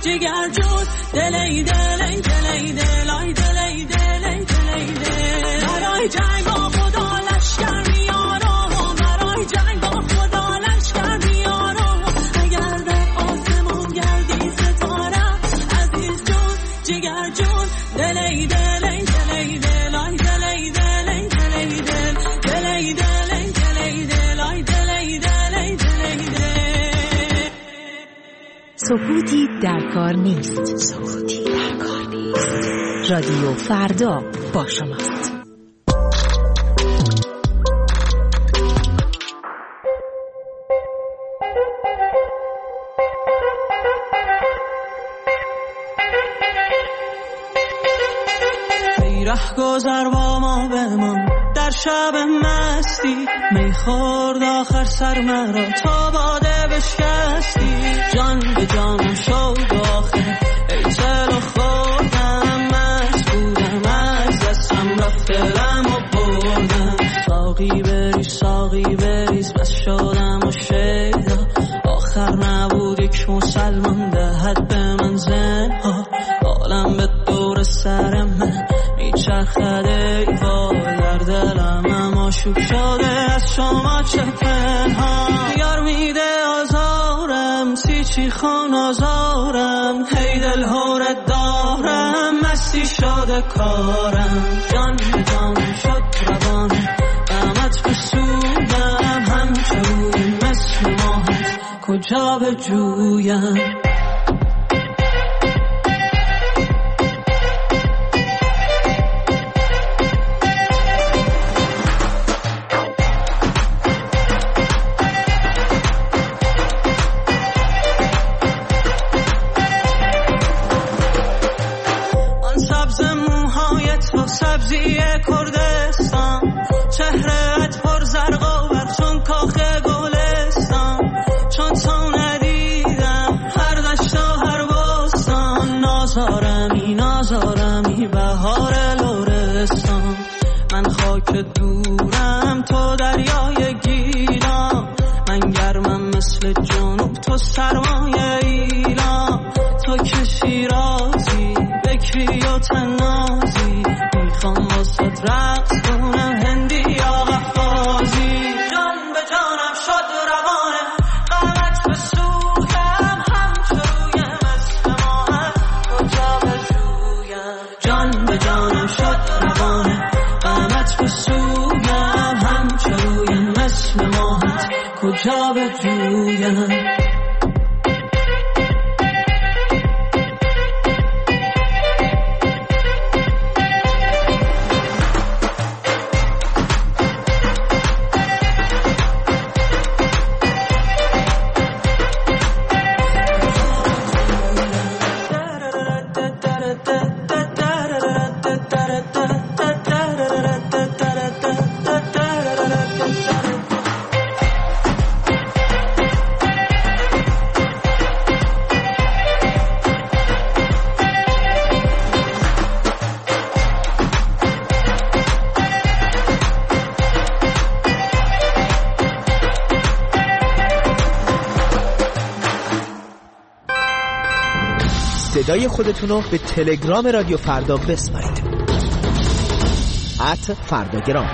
جگر جون دلی دلی دلی دلای دلی دلی دلی دل برای جنگ با خدا لشکر میارم برای جنگ با خدا لشکر میارم اگر در آسمون گردی ستاره عزیز جون جگر جون دلی دلی دلی دلای دلی دلی دلی دل دلی دلی دلی دلای دلی دلی دلی دل سکوتی در کار نیست. سکوتی در کار نیست. رادیو فردا با شماست. رهگذر با ما بمان در شب مستی میخورد آخر سر مرا تا باده بشکستی جان به جانم شد آخر ای چلو خوردم مست بودم از دستم رفت دلم و بردم ساقی بریز بس شدم و شیدا آخر نبود یک مسلمان دهد به من زنها عالم به دور سر من میچرخد ای وای در دلم اما شوک شده از شما چه پنهان یار میده آزارم سیچی خان آزارم هی دل هورت دارم مستی شده کارم جان به جانم شد روانم غمت بسودم همچنون مثل ماهت کجا به جویم سبزی کردستان چهرهت پر زرق و بر چون کاخ گلستان چون تو ندیدم هر دشت و هر بستان نازارمی بهار لرستان من خاک دورم تو دریای گیلان من گرمم مثل جنوب تو سرمایه ایلان تو که شیرازی بکری و تنازی میخوام واسد رقص کنم هندی یا قفازی جان به جانم شد روانه غمت بسودم همچوی مثل ماهت کجا بجویم جان به جانم شد روانه غمت بسودم همچوی مثل ماهت کجا بجویم صدای خودتون رو به تلگرام رادیو فردا بسپارید @فرداگرام.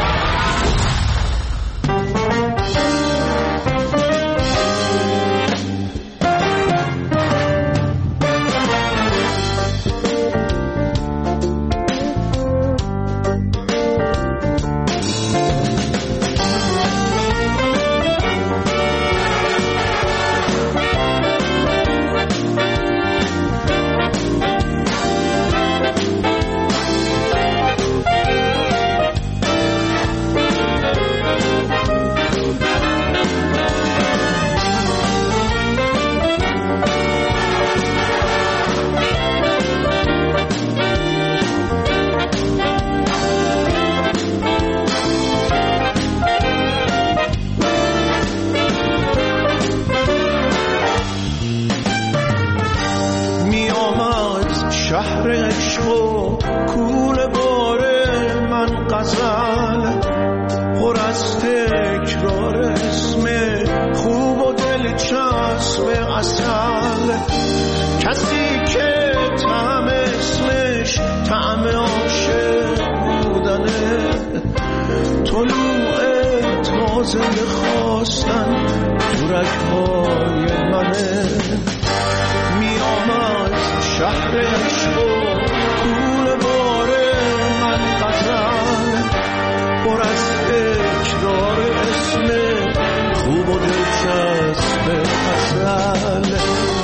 شهر عشق و کول باره من غزل پر از تکرار اسم خوب و دلچسب اصل کسی که طعم اسمش طعم عاشق بودنه، طلوع تازه خواستن تو رگ‌های منه. میام از شهر عشق و کوله بار من غزل، پر از تکرار اسم خوب و دلچسب غزل.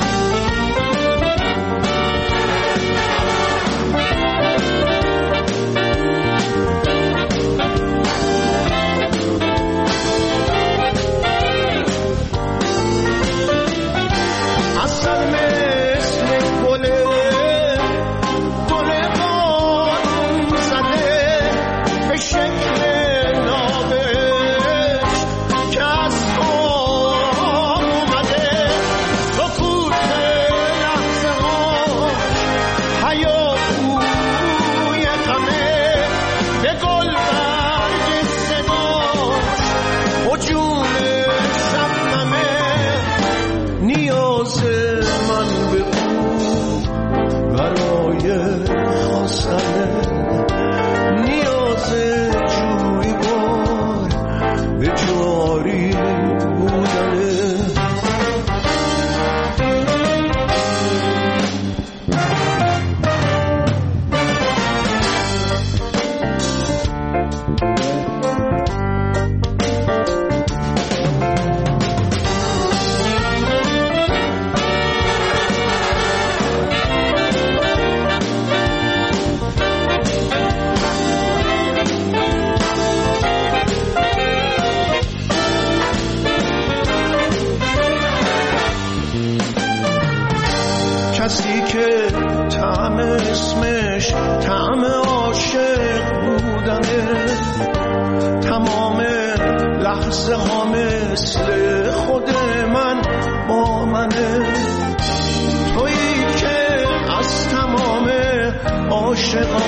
کسی که طعم اسمش طعم عاشق بودنه، تمام لحظه ها مثل خود من با منه. تویی که از تمام عاشق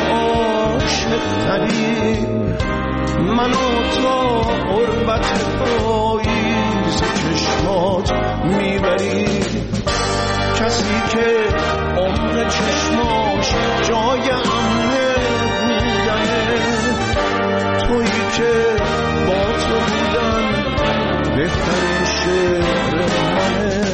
تری، منو تا قربت پاییز چشمات میبری. کسی که عمر چشماش جای امنه بودنه، تویی که با تو بودن بهترین شعر منه.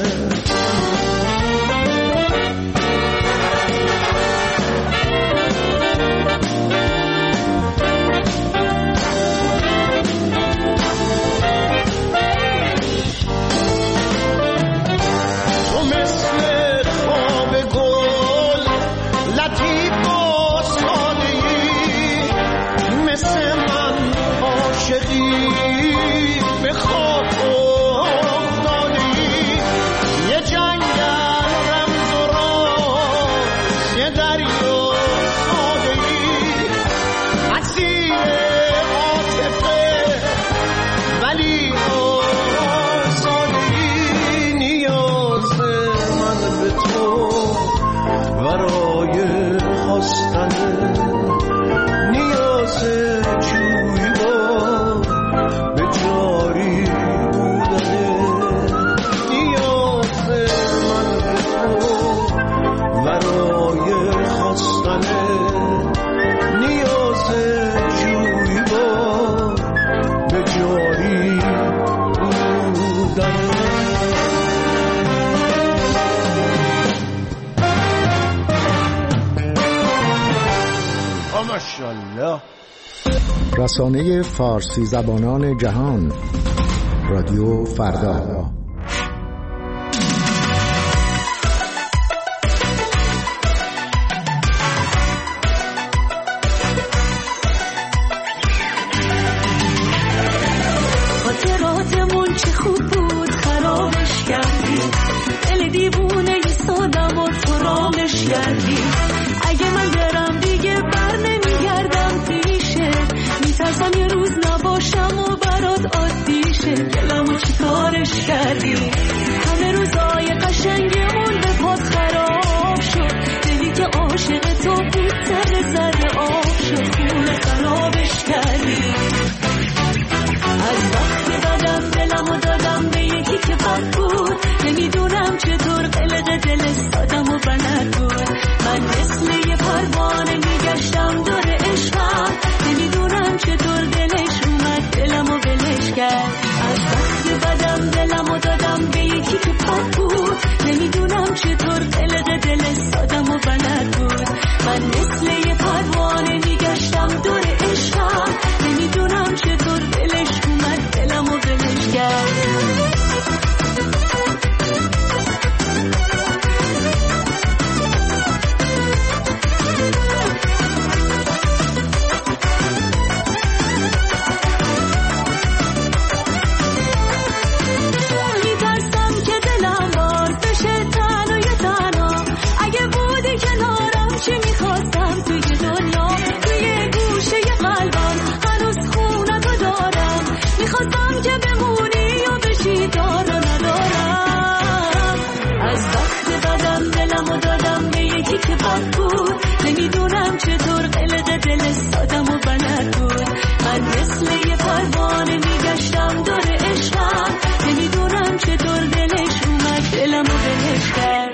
رسانه فارسی زبانان جهان رادیو فردا. خاطراتمون چه خوب بود خرابش کردی، دل دیوونه ی سادم و تو رامش کردی. اگه من برم دیگه بر نمیگردم پیشه، میترسم یه روز نباشم و برات عادی شه. دلمو چی کارش کردی؟ ولش کرد.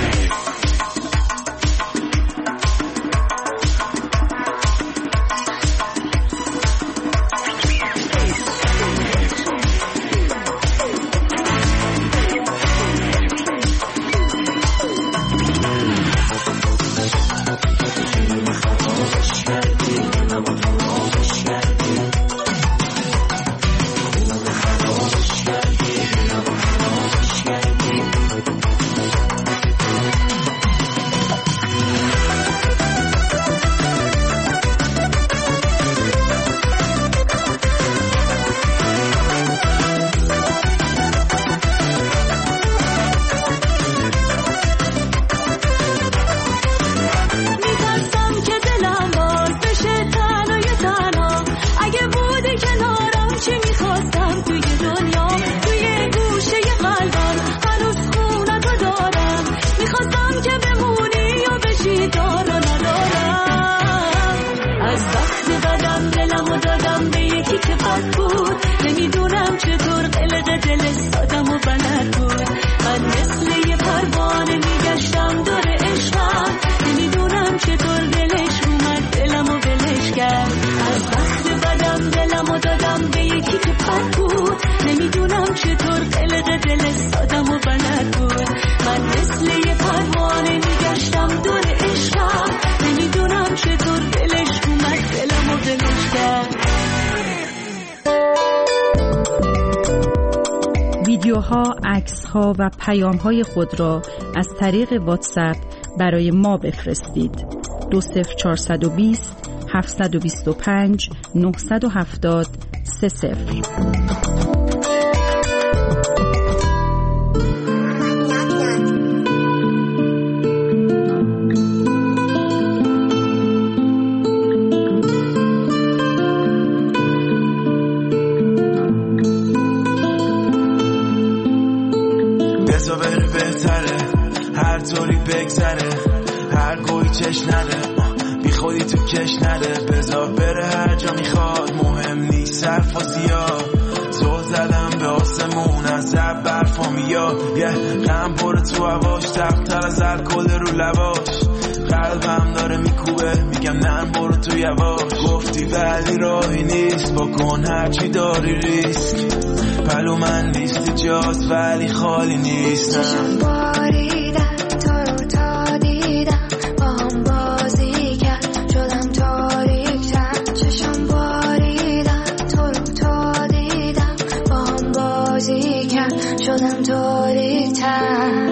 ویدیوها، عکس‌ها و پیام‌های خود را از طریق واتساپ برای ما بفرستید. 20420 725 970 30. هر طوری بگذره، هر گوی چش نده، بی خودی تو کش نده، بذار بره هر جا میخواد، مهم نیست صرف و زیاد. زل زدم به آسمون از زب برفا میاد، یه غم پره تو هواش، تقتر از الکل رو لباش. قلبم داره میکوبه، میگم نه برو تو یواش. گفتی ولی راهی نیست، بکن هرچی داری ریسک. پلو من لیست جاست ولی خالی نیستم. چشم باریدن تو رو تا دیدم، با هم بازی کرد شدم تاریک‌تر. چشم باریدن تو رو تا دیدم، با هم بازی کرد شدم تاریک‌تر.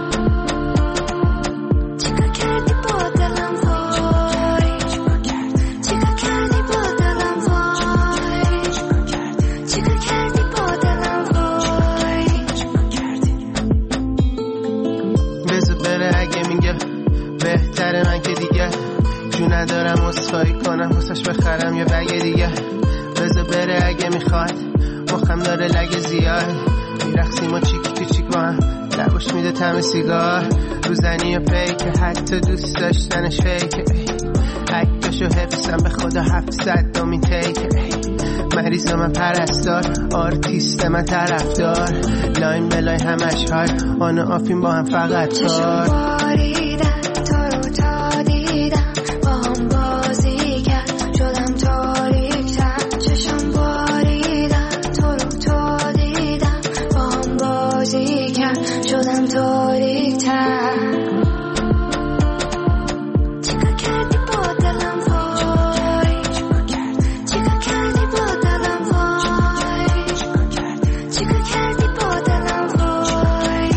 ندارم اصفایی کنم واسش بخرم یه بگه دیگه. بذار بره اگه میخواد، مخم داره لگه زیاد. میرخسیم و چیک تو چیک با هم، لباش میده طعم سیگار. روزنی و پیک، حتی دوست داشتنش فیکه. عکسشو حفظم به خدا 700 دومین تیکه. مریض من پرستار، آرتیست من طرفدار. لاین بلای همش های آن و آفین با هم فقط کار. شدم تاریک‌تر. چیکار کردی با دلم وای، چیکار کردی با دلم وای، چیکار کردی با دلم وای.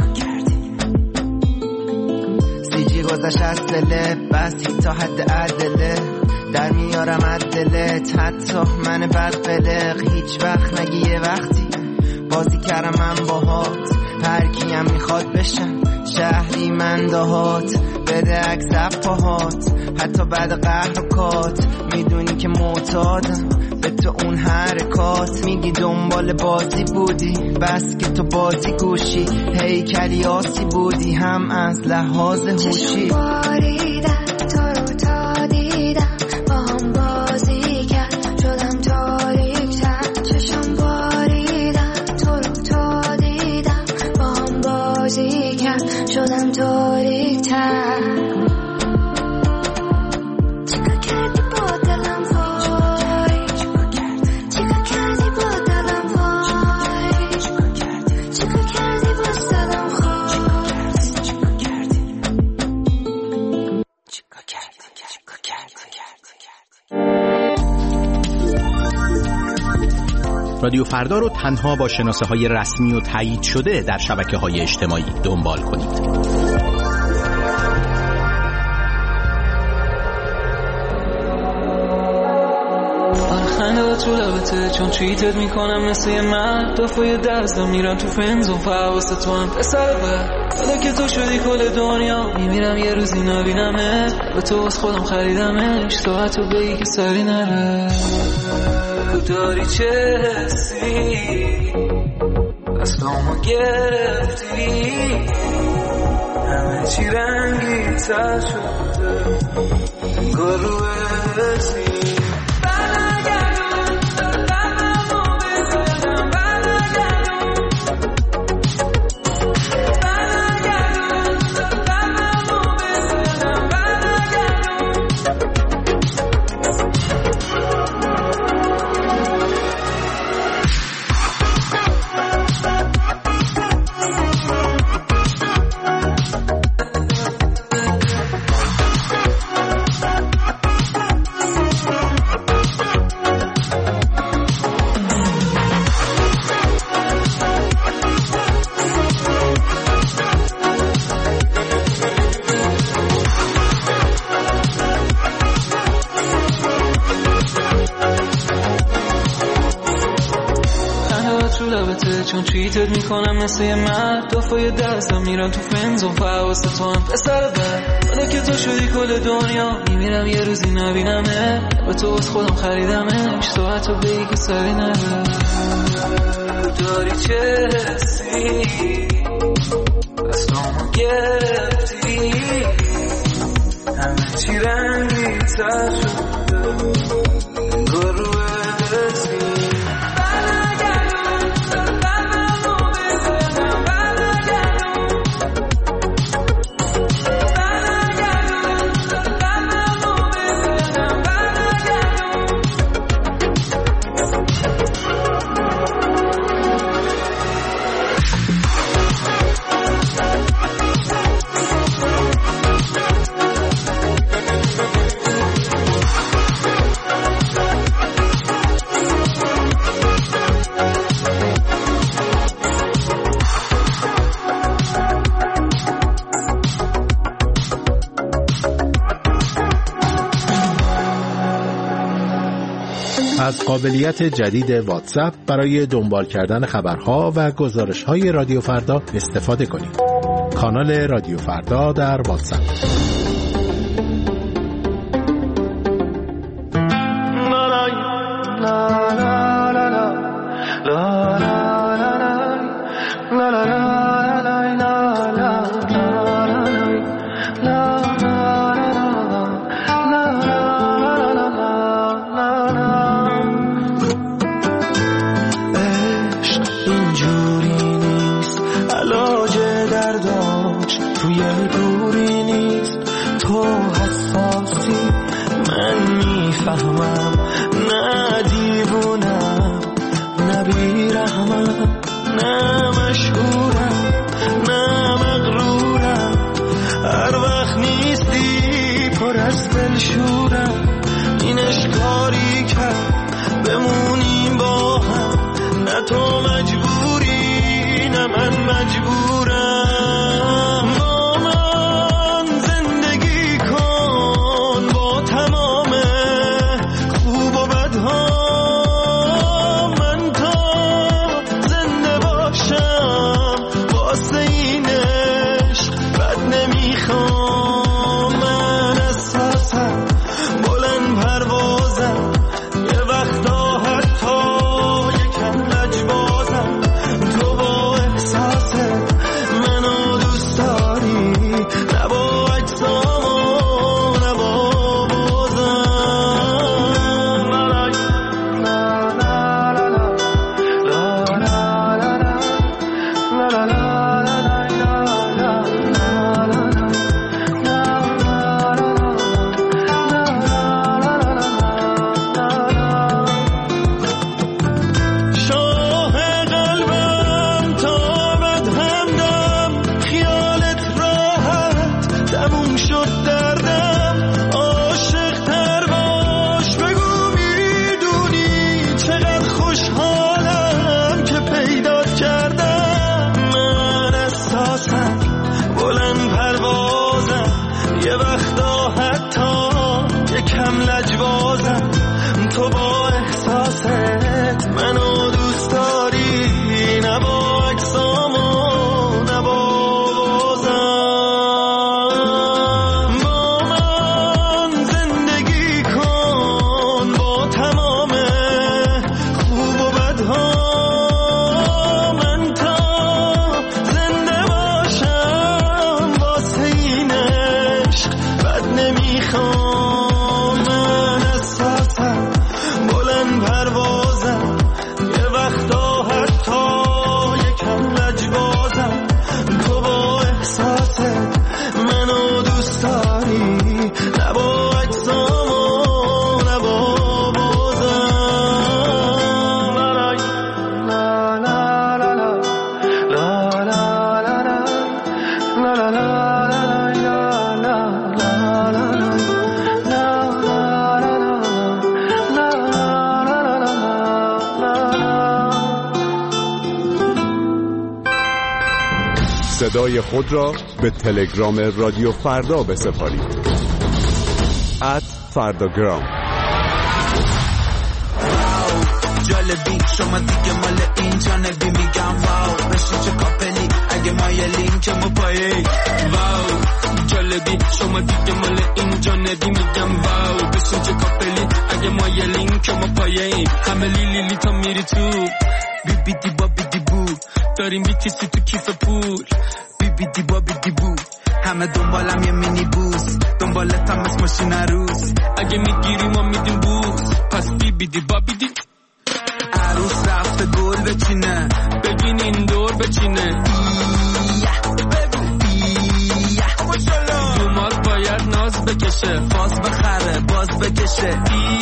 سیجی گذشت از دلت، بس تا حد عدله. در میارم عدلت، حتی من بدقلق. هیچ وقت نگی یه وقتی بازی کردم من باهات. هر کیم میخواد بشم شهری من دهات. بده عکس پاهات حتی بعد قهر و کات. میدونی که معتادم به تو اون حرکات. میگی دنبال بازی بودی، بس که تو بازی گوشی. هیکلی آسی بودی هم از لحاظ هوشی. تو رو تا دیدم، با هم بازی کرد شدم تاریک‌تر. چشم باریدن تو رو تا دیدم، با هم بازی کرد کم شدم تاریک‌تر. چیکار کردی با دلم وای، چیکار کردی با دلم وای، چیکار کردی با دلم خواست، چیکار کردی. رادیو فردا رو تنها با شناسه‌های رسمی و تایید شده در شبکه‌های اجتماعی دنبال کنید. خنده‌ات رو لبته چون توییتت میکنم مثل یه مرد، دفعه دستم میرم تو فرنزون فواسه تو هم پسر بر. حالا که تو شدی کل دنیا میمیرم یه روزی نبینمه، به تو از خودم خریدمش ساعت رو بگی که سری نره. داری چه حسی دستامو گرفتی، همه چی رنگی تر شده انگار رو حسی. چون توییتت میکنم مثل یه مرد، دفعه دستم میرم تو فرنزون فواسه تو هم پسر بر. حالا که تو شدی کل دنیا میمیرم یه روزی نبینمه، به تو از خودم خریدمش ساعت رو بگی که سری نره. داری چه حسی دستامو گرفتی، همه چی رنگی تر شده انگار رو حسی. از قابلیت جدید واتساپ برای دنبال کردن خبرها و گزارش‌های رادیو فردا استفاده کنید. کانال رادیو فردا در واتساپ. شد دردم عاشق تر باش بگو میدونی چقدر خوشحالم که پیدات کردم من احساسم بلند پروازم یه وقتا حتی یکم لجبازم تو با احساست منو دوست داری نه با اجسام و نه با بازم با من زندگی کن با تمام خوب و بدها من تا زنده باشم واسه این عشق بد نمیخوام من احساسم بلند پروازم یه وقتا حتی یکم لجبازم تو با احساست منو دوست داری نه با اجسام و نه با بازم لا لا لا لا لا لا لا لا لا صدای خود را به تلگرام رادیو فردا بسپارید. @فرداگرام. جالبی شما دیگه مال اینجا نبی میگم واو بشین چه کاپلی اگه مایلین که ما پایه واو جالبی شما دیگه مال اینجا نبی میگم واو بشین چه کاپلی اگه مایلین که ما پایه همه لیلی تا میری تو بی بی دی با بی دی بو داریم بیتیسی تو کیف پول بی بی دی با بی دی بو همه دنبالم یه مینی بوس دنبالت هم از ماشین عروس اگه میگیری ما میدیم بوس پس بی بی دی با بی دی عروس رفته گل بچینه ببین این دور بچینه دومات باید ناز بکشه فاز بخره باز بکشه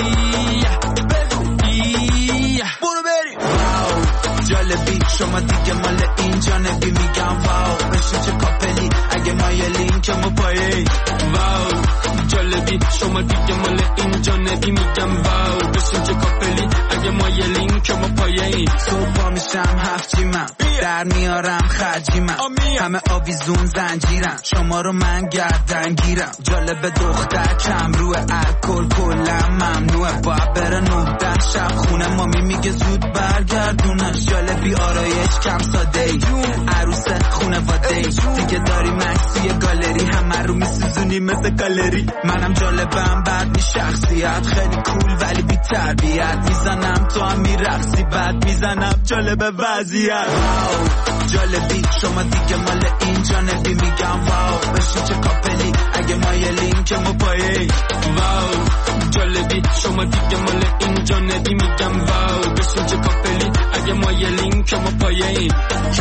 برو بریم جالبی شما دیگه مال اینجا نبی میگم واو بشین چه کاپلی اگه مایلین که ما پایه واو جالبی شما دیگه مال اینجا نبی میگم واو بشین چه کاپلی اگه مایلین که ما پایه صبح میشم هفتیمم در میارم خرجیمم همه آویزون زنجیرم شما رو من گردن گیرم جالب دختر کم روی الکل کلم ممنوعه باید بره 9 شب خونه مامی میگه زود برگردونش جالبی آرایش کم ساده ای عروس خونه واده ای دیگه داری مکسی گالری همه رو میسوزونی مثل گالری منم جالبم بعد می شخصیت خیلی کول ولی بی تربیت میزنم تو هم میرقصی بعد میزنم جالب وضعیت جالبی شما دیگه مال اینجا نبی میگم واو بشین چه کاپلی اگه مایلین که ما پایه واو جالبی شما دیگه مال اینجا نبی میگم واو بشین چه کاپلی اگه مایلین که ما پایه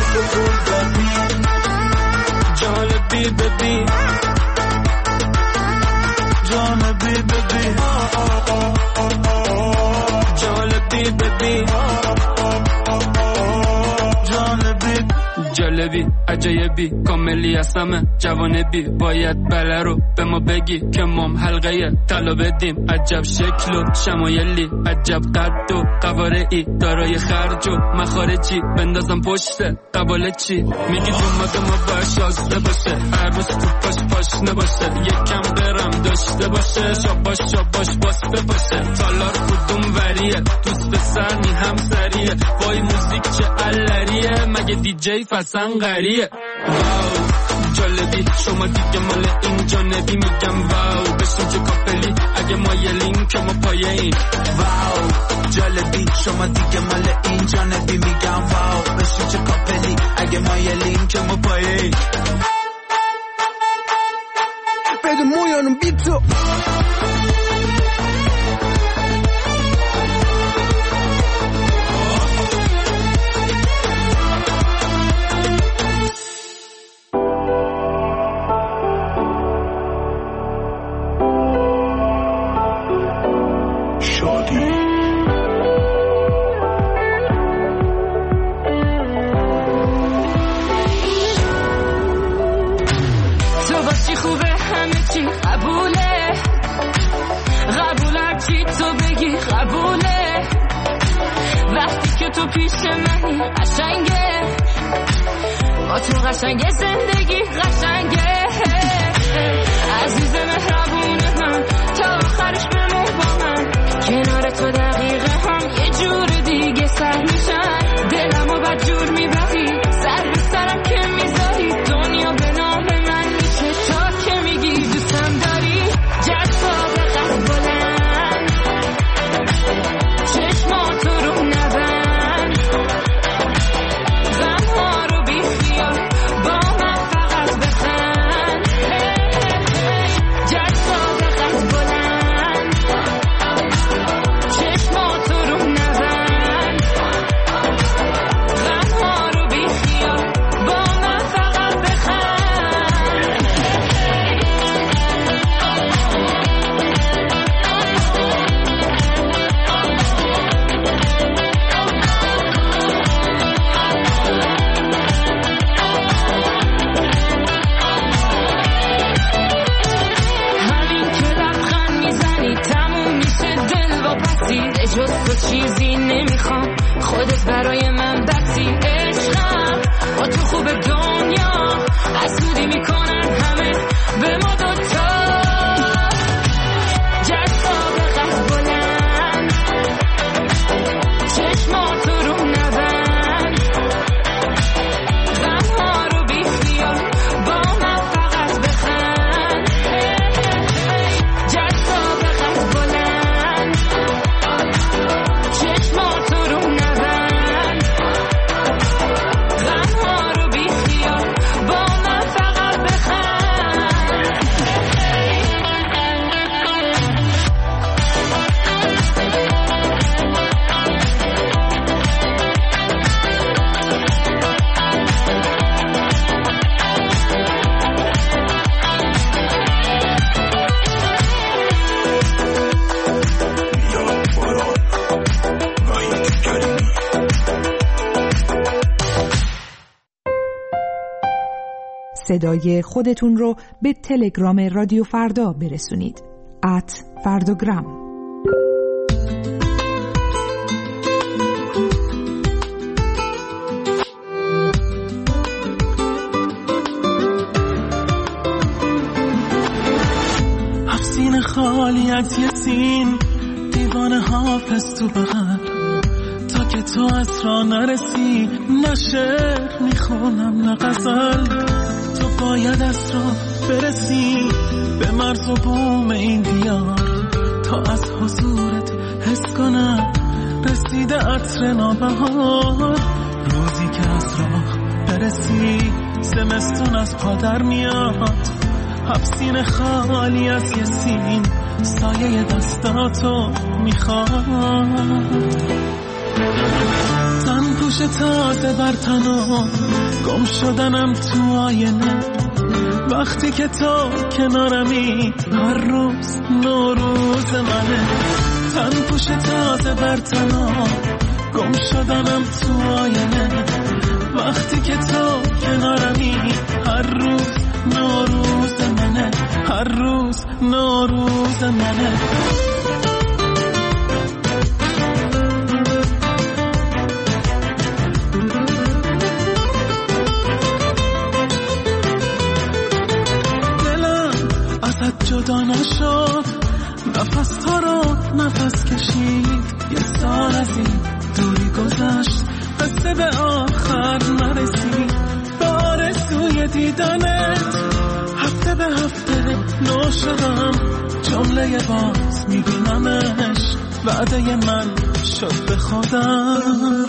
جالبی ببین جالبی ببین جالبی ببین جالبی عجایبی کاملی هستمه جوانبی باید بله رو به ما بگی که مام حلقه طلا بدیم عجب شکل و شمایلی عجب قد و قوارعی دارای خرج و مخارجی بندازم پشت قباله چی میگی دومات ما باید شازده باشه عروس تو پاش نباشه یکم برم داشته باشه شاباش باسته باشه تالار کدوم وریه دوست پسرنی همسریه وای موزیک چه علریه مگه دیجی فسن غریه واو جالبی شما دیگه مال اینجا نبی میگم واو بشین چه کاپلی اگه مایلین که ما پایه این واو جالبی شما دیگه مال اینجا نبی میگم واو بشین چه کاپلی اگه مایلین که ما پایه این بده مویانم بی تو خوبه همه چی قبوله، قبولم چی تو بگی قبوله، وقتی که تو پیش منی قشنگه، با تو قشنگه زندگی قشنگه، عزیز مهربون من تا آخرش بمون با من، کنار تو دقیقه هم یه جور دیگه سر میشن، دلمو بد جور میبری، سر به سرم که میذاری، دنیا به نام من میشه تا که میگی دوستم داری، جذاب قد بلند چشماتو رو نبند، غمها رو بی خیال با من فقط بخند، جذاب قد بلند چشماتو رو نبند، غمها رو بی خیال با من فقط بخند. همین که لبخند میزنی تموم میشه دل با پسی، جز تو چیزی نمیخوام، خودت برای من بسی، عشقم با تو خوب دنیا حسودی میکنن همه به ما دوتا، جذاب قد بلند چشماتو رو نبند، غمها رو بی خیال با من فقط بخند، جذاب قد بلند چشماتو رو نبند، غمها رو بی خیال با من فقط بخند. صدای خودتون رو به تلگرام رادیو فردا برسونید. @فرداگرام. افسین خالی از یه سین، دیوانه حافظ تو بغل، تا که تو از را نرسی، نه شعر میخونم نه غزل، تو باید از را برسی به مرز و بوم این دیار، تا از حضورت حس کنم رسیده عطر نابهار، روزی که از راه برسی زمستون از پا در میاد، حبسین خالی از یه سین، سایه دستاتو میخواد، تن پوش تازه بر تنم، گم شدنم تو آینه، وقتی که تو کنارمی هر روز نوروز منه، تن پوش تازه بر تنم، گم شدنم تو آینه، وقتی که تو کنارمی هر روز نوروز منه، هر روز نوروز منه. جدا نشد، نفس تا رو نفس کشید، یه سال از این دوری گذشت، قصه به آخر نرسید، به آرزوی دیدنت هفته به هفته نو شدم، جمله باز میبینمش، وعده من شد به خودم،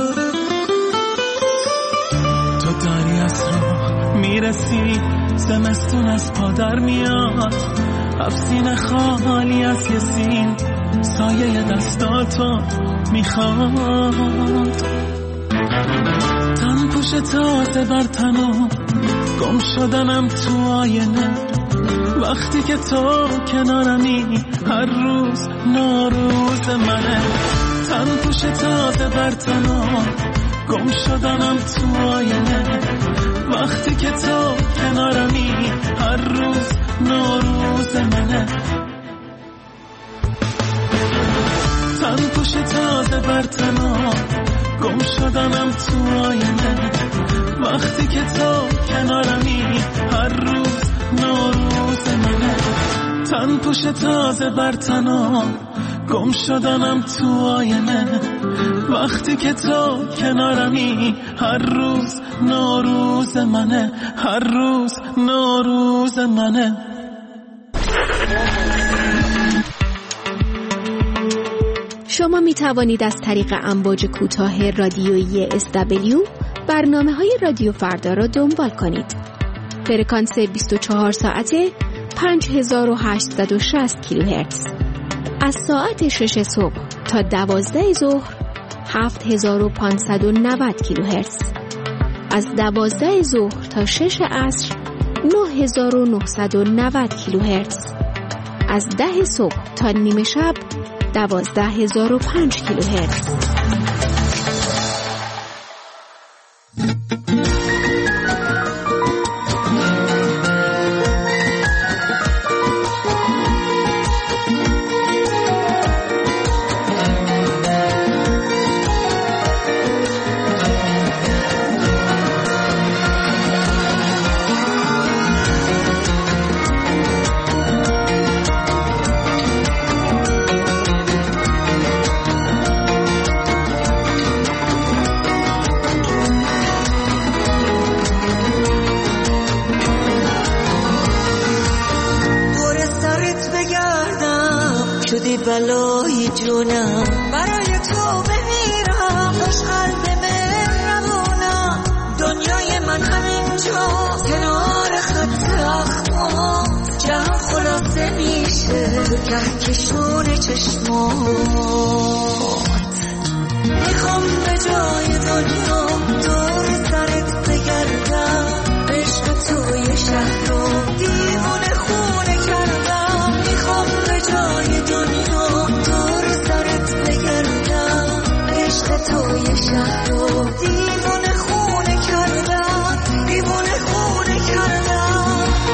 تو داری از راه میرسی، زمستون از پا در میاد، افسین خالی از یه سین، سایه دستاتو میخواد، تن پوش تازه بر تنم، گم شدنم تو آینه، وقتی که تو کنارمی هر روز نوروز منه، تن پوش تازه بر تنم، گم شدنم تو آینه، وقتی که تو کنارمی هر روز نوروز منه. تن پوش تازه بر تنها گم شدنم تو آینه. وقتی که تو کنارمی هر روز نوروز منه. تن پوش تازه بر تنها گم شدنم تو آینه. وقتی که تو کنارمی هر روز نوروز منه. هر روز نوروز منه. شما می توانید از طریق امواج کوتاه رادیویی SW برنامه‌های رادیو فردا را دنبال کنید. فرکانس 24 ساعته 5860 کیلوهرتز. از ساعت 6 صبح تا 12 ظهر 7590 کیلوهرتز. از 12 ظهر تا 6 عصر 9990 کیلوهرتز. از 10 صبح تا نیمه شب 12005 کیلوهرتز. بلای جونم برای تو بمیرم. خوش قلب مهربونم. دنیای من همینجا کنار خط اخمام. جهان خلاصه میشه تو کهکشون چشمات. میخوام به جای دنیا دور سرت بگردم. عشق توی شهر رو دیوونه خونه کردم. میخوام به جای دنیا دور سرت بگردم. عشق توی شهر رو دیوونه خونه کردم. دیوونه خونه کردم.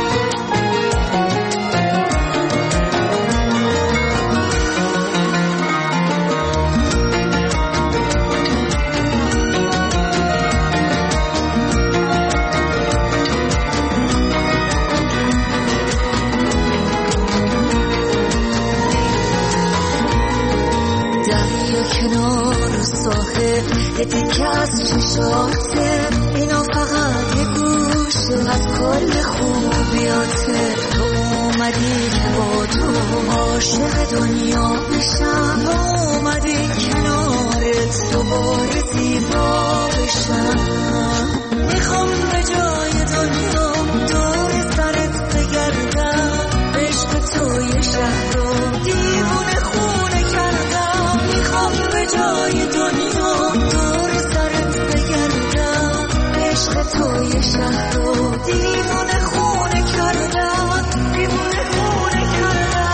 کنار ساحل یه تکه از چشاته. اینا فقط یه گوشه از کل خوبیاته. تو اومدی که با تو عاشق دنیا بشم. اومدی کنارت دوباره زیبا بشم. میخوام به جای دنیا دور سرت بگردم. عشق توی شهر رو دیوونه خونه کردم. میخوام به جای دنیا دور سرت بگردم. عشق توی شهر رو دیوونه خونه کردم. دیوونه خونه کردم.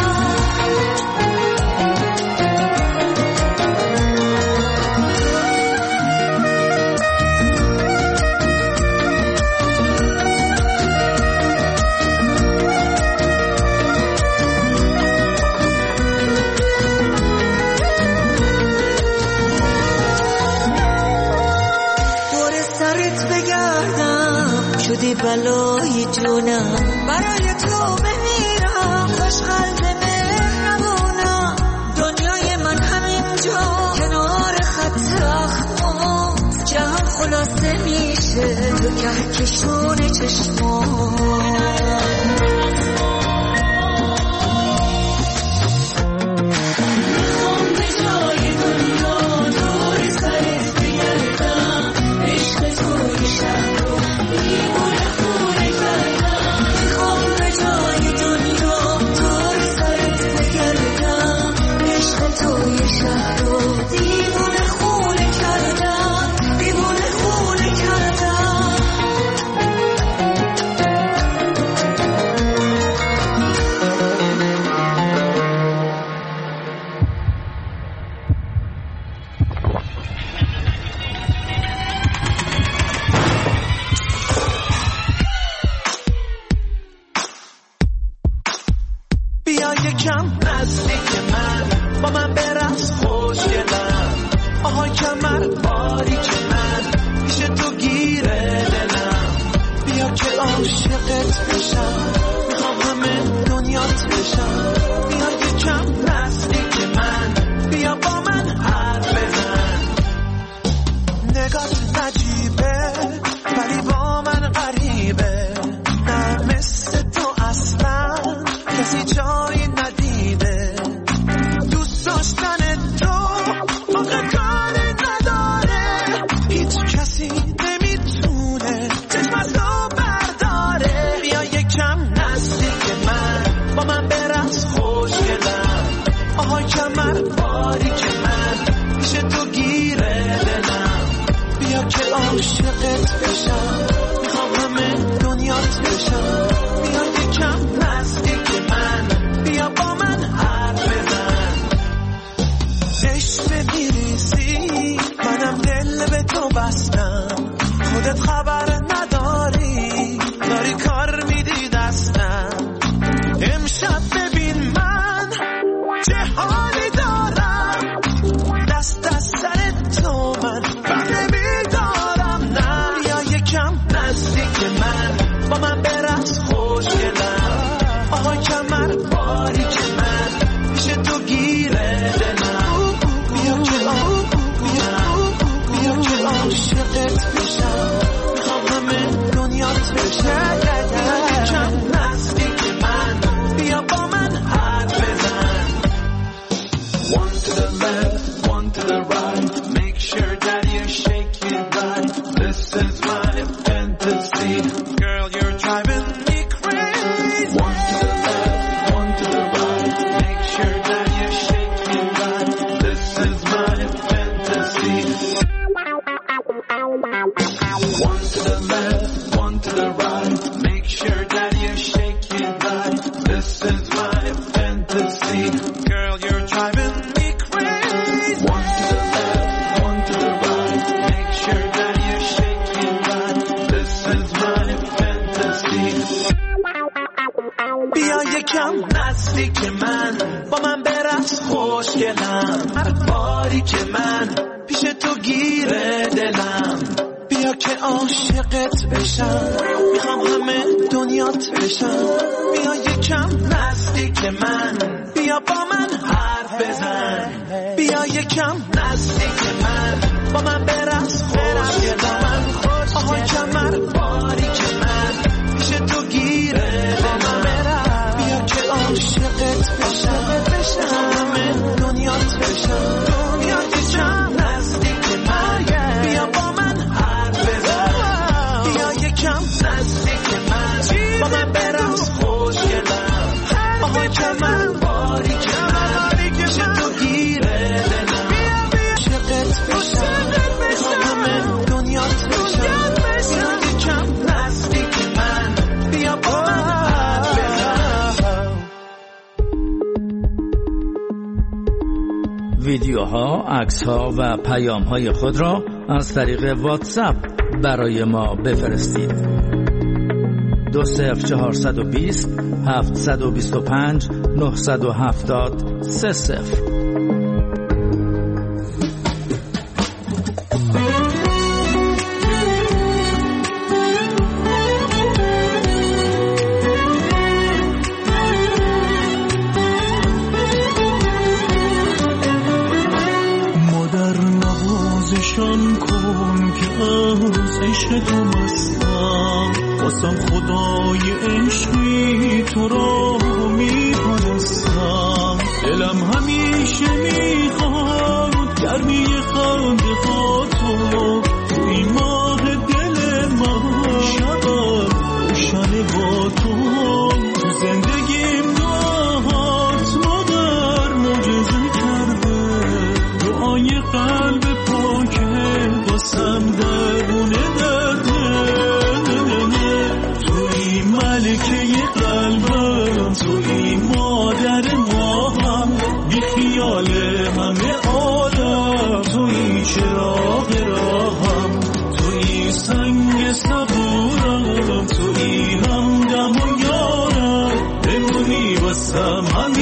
شدی بلای جونم برای تو بمیرم. خوش قلب مهربونم. دنیای من همینجا کنار خط اخمام. جهان خلاصه میشه تو کهکشون چشمام. بیا یکم نزدیک من، با من برقص خوشگلم. آها کمر باری که من پیش تو گیره دلم. بیا که عاشقت بشم، میخوام همه دنیات بشم. بیا یکم نزدیک من، بیا با من حرف بزن. نگات عجیبه ولی با من غریبه، نه مثل تو اصلا کسی جایی ندیده. دوست داشتن تو آخه کاری نداره، هیچ کسی نمیتونه چشم از تو برداره. بیا یکم نزدیک من، با من برقص خوشگلم. آهای کمر باری که من پیش تو گیره دلم. بیا که عاشقت بشم، میخوام همه دنیات بشم. بیا یکم نزدیک من، بیا با من حرف بزن. عشق میریزی منم دل به تو بستم، خودت خبر نداری داری کار میدی دستم. امشب ببین من چه حالی دارم، دست از سر تو من بهره بیدارم. نه بیا یکم نزدیک من، با من برقص خوشگلم. آها کمر باری که من پیش تو گیره دلم. بیا که عاشقت بشم، میخوام همه دنیات بشم. بیا یکم نزدیک من، بیا با من حرف بزن. One to the left, one to the right, make sure that you shake it right. This is my fantasy, girl you're driving me crazy. One to the left, one to the right, make sure that you shake it right. This is my fantasy. One to the left, one to the right, make sure that you shake it right. This is my fantasy, girl you're driving me crazy. One to the left, one to the right, make sure that you shake it right. This is my fantasy. بیا یکم نزدیک من، با من برقص خوشگلم. هر باری که من پیش تو گیره دلم. بیا که عاشقت بشم، میخوام همه دنیات بشم. بیا یکم نزدیک من، بیا با من حرف بزن. بیا یکم نزدیک من، با من برقص خوشگلم. آهای کمر باری که من پیش تو گیره دلم. بیا که عاشقت بشم، همه دنیات بشم. بیا یکم نزدیک من، بیا با من حرف بزن. بیا یکم نزدیک من، با من برقص خوشگلم. آهای کمر باری که من پیش تو گیره دلم. عاشقت بشم، همه دنیات بشم. بیا یکم نزدیک من، بیا با من حرف بزن. ویدیوها، عکس‌ها و پیام‌های خود را از طریق واتساپ برای ما بفرستید. 20420 725 970 30. نوازشان کن که از عشق تو مستم، واسم خدای عشقی تو را میپرستم. دلم همیشه میخواد گرمی خنده ها تو، توی ماه دل من شبم روشن با تو. تو زندگیم دعات مادر معجزه کرده، دعای قلب پاکه واسم درونه درده. توی ملکه قلبم، توی مادر ماهم، بی خیال همه عالم، توی چراغ راهم، توی سنگ صبورم، توی همدم و یارم، بمونی واسم همه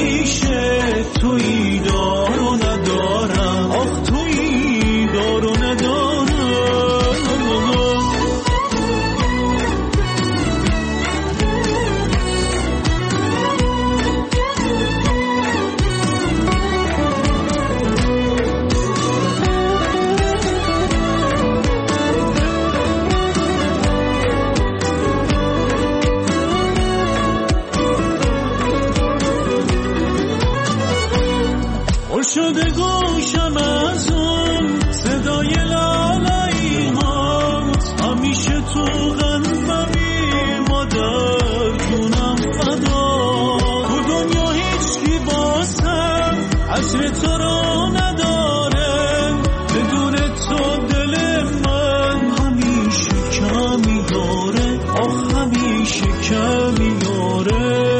حسر تو رو نداره، بدون تو دل من همیشه کمی داره، آخ همیشه کمی داره.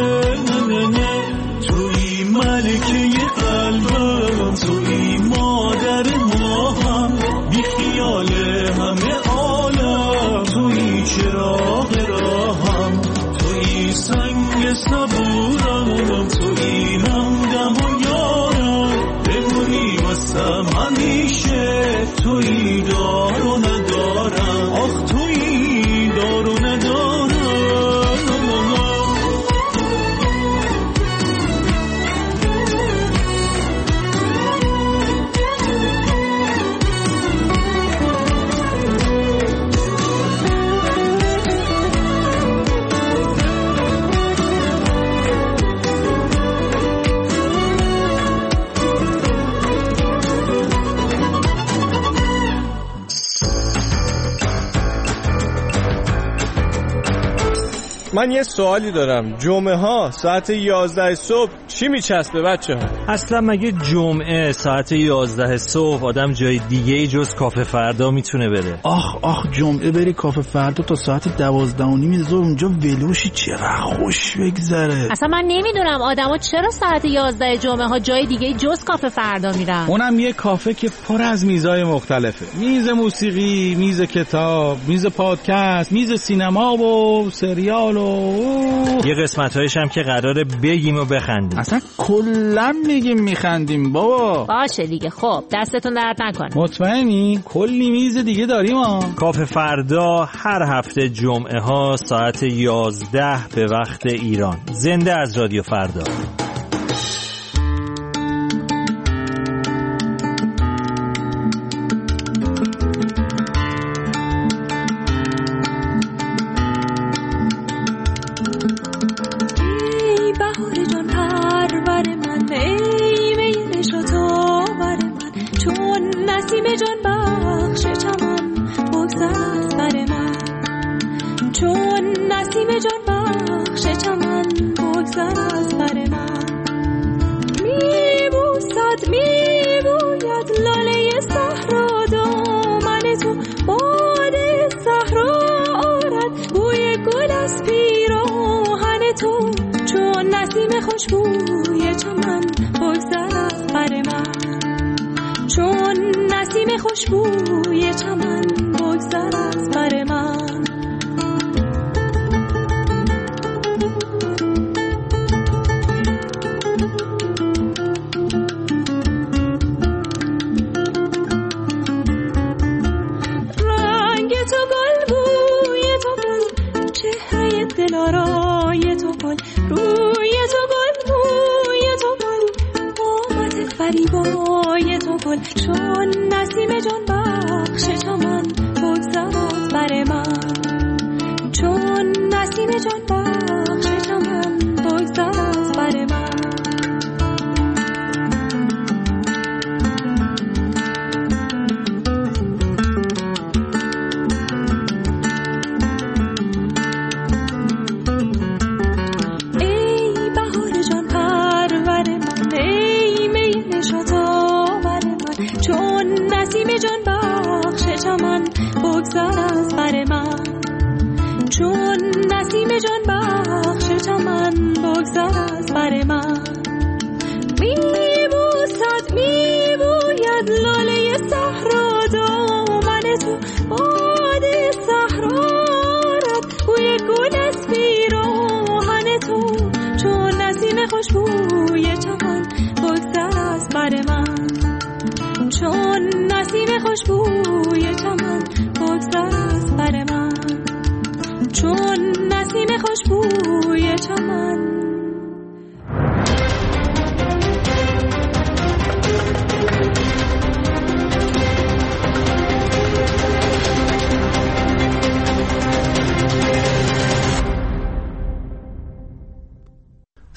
توی ملکه قلبم، توی مادر ماهم، بی خیال همه عالم، توی چراغ راهم، توی سنگ صبورم، توی همدم و یارم، بمونی واسم همیشه، توی دار و ندارم، آخ توی دار و ندارم. من یه سوالی دارم، جمعه ها ساعت 11 صبح چی میچسبه بچه ها؟ اصلا مگه جمعه ساعت 11 صبح آدم جای دیگه جز کافه فردا میتونه بره؟ آخ جمعه بری کافه فردا تا ساعت 12:30 ظهر اونجا ولوشی، چقدر خوش بگذره. اصلا من نمیدونم آدما چرا ساعت 11 جمعه ها جای دیگه جز کافه فردا میرن. اونم یه کافه که پر از میزای مختلفه، میز موسیقی، میز کتاب، میز پادکست، میز سینما و سریال و یه قسمت‌هایش هم که قراره بگیم و بخندیم. اصلا کلا میگیم میخندیم بابا. باشه دیگه، خب دستتون درد نکنه. مطمئنی؟ کلی میز دیگه داریم ها. کافه فردا هر هفته جمعه ها ساعت 11 به وقت ایران. زنده از رادیو فردا. خوشبوی چمن بگذر از بر من، چون نسیم خوشبوی چمن بگذر از بر من. رنگ تو گل، بوی تو گل، چهره دلارای تو گل، روی تو گل، بوی تو گل، قامت فریبای تو گل، چون نسیم جان بخش چمن بگذر از بر من، چون نسیم جان بخش چمن بگذر از بر من. بگذر از بر من، چون نسیم جان بخش چمن بگذر از بر من. میبوسد میبوید لاله صحرا دامن تو، باد صحرارت بوی گل از پیراهن تو، چون نسیم خوشبوی چمن بگذر از بر من، چون نسیم خوشبوی چمن بگذر از بر من، چون نسیم خوشبوی چمن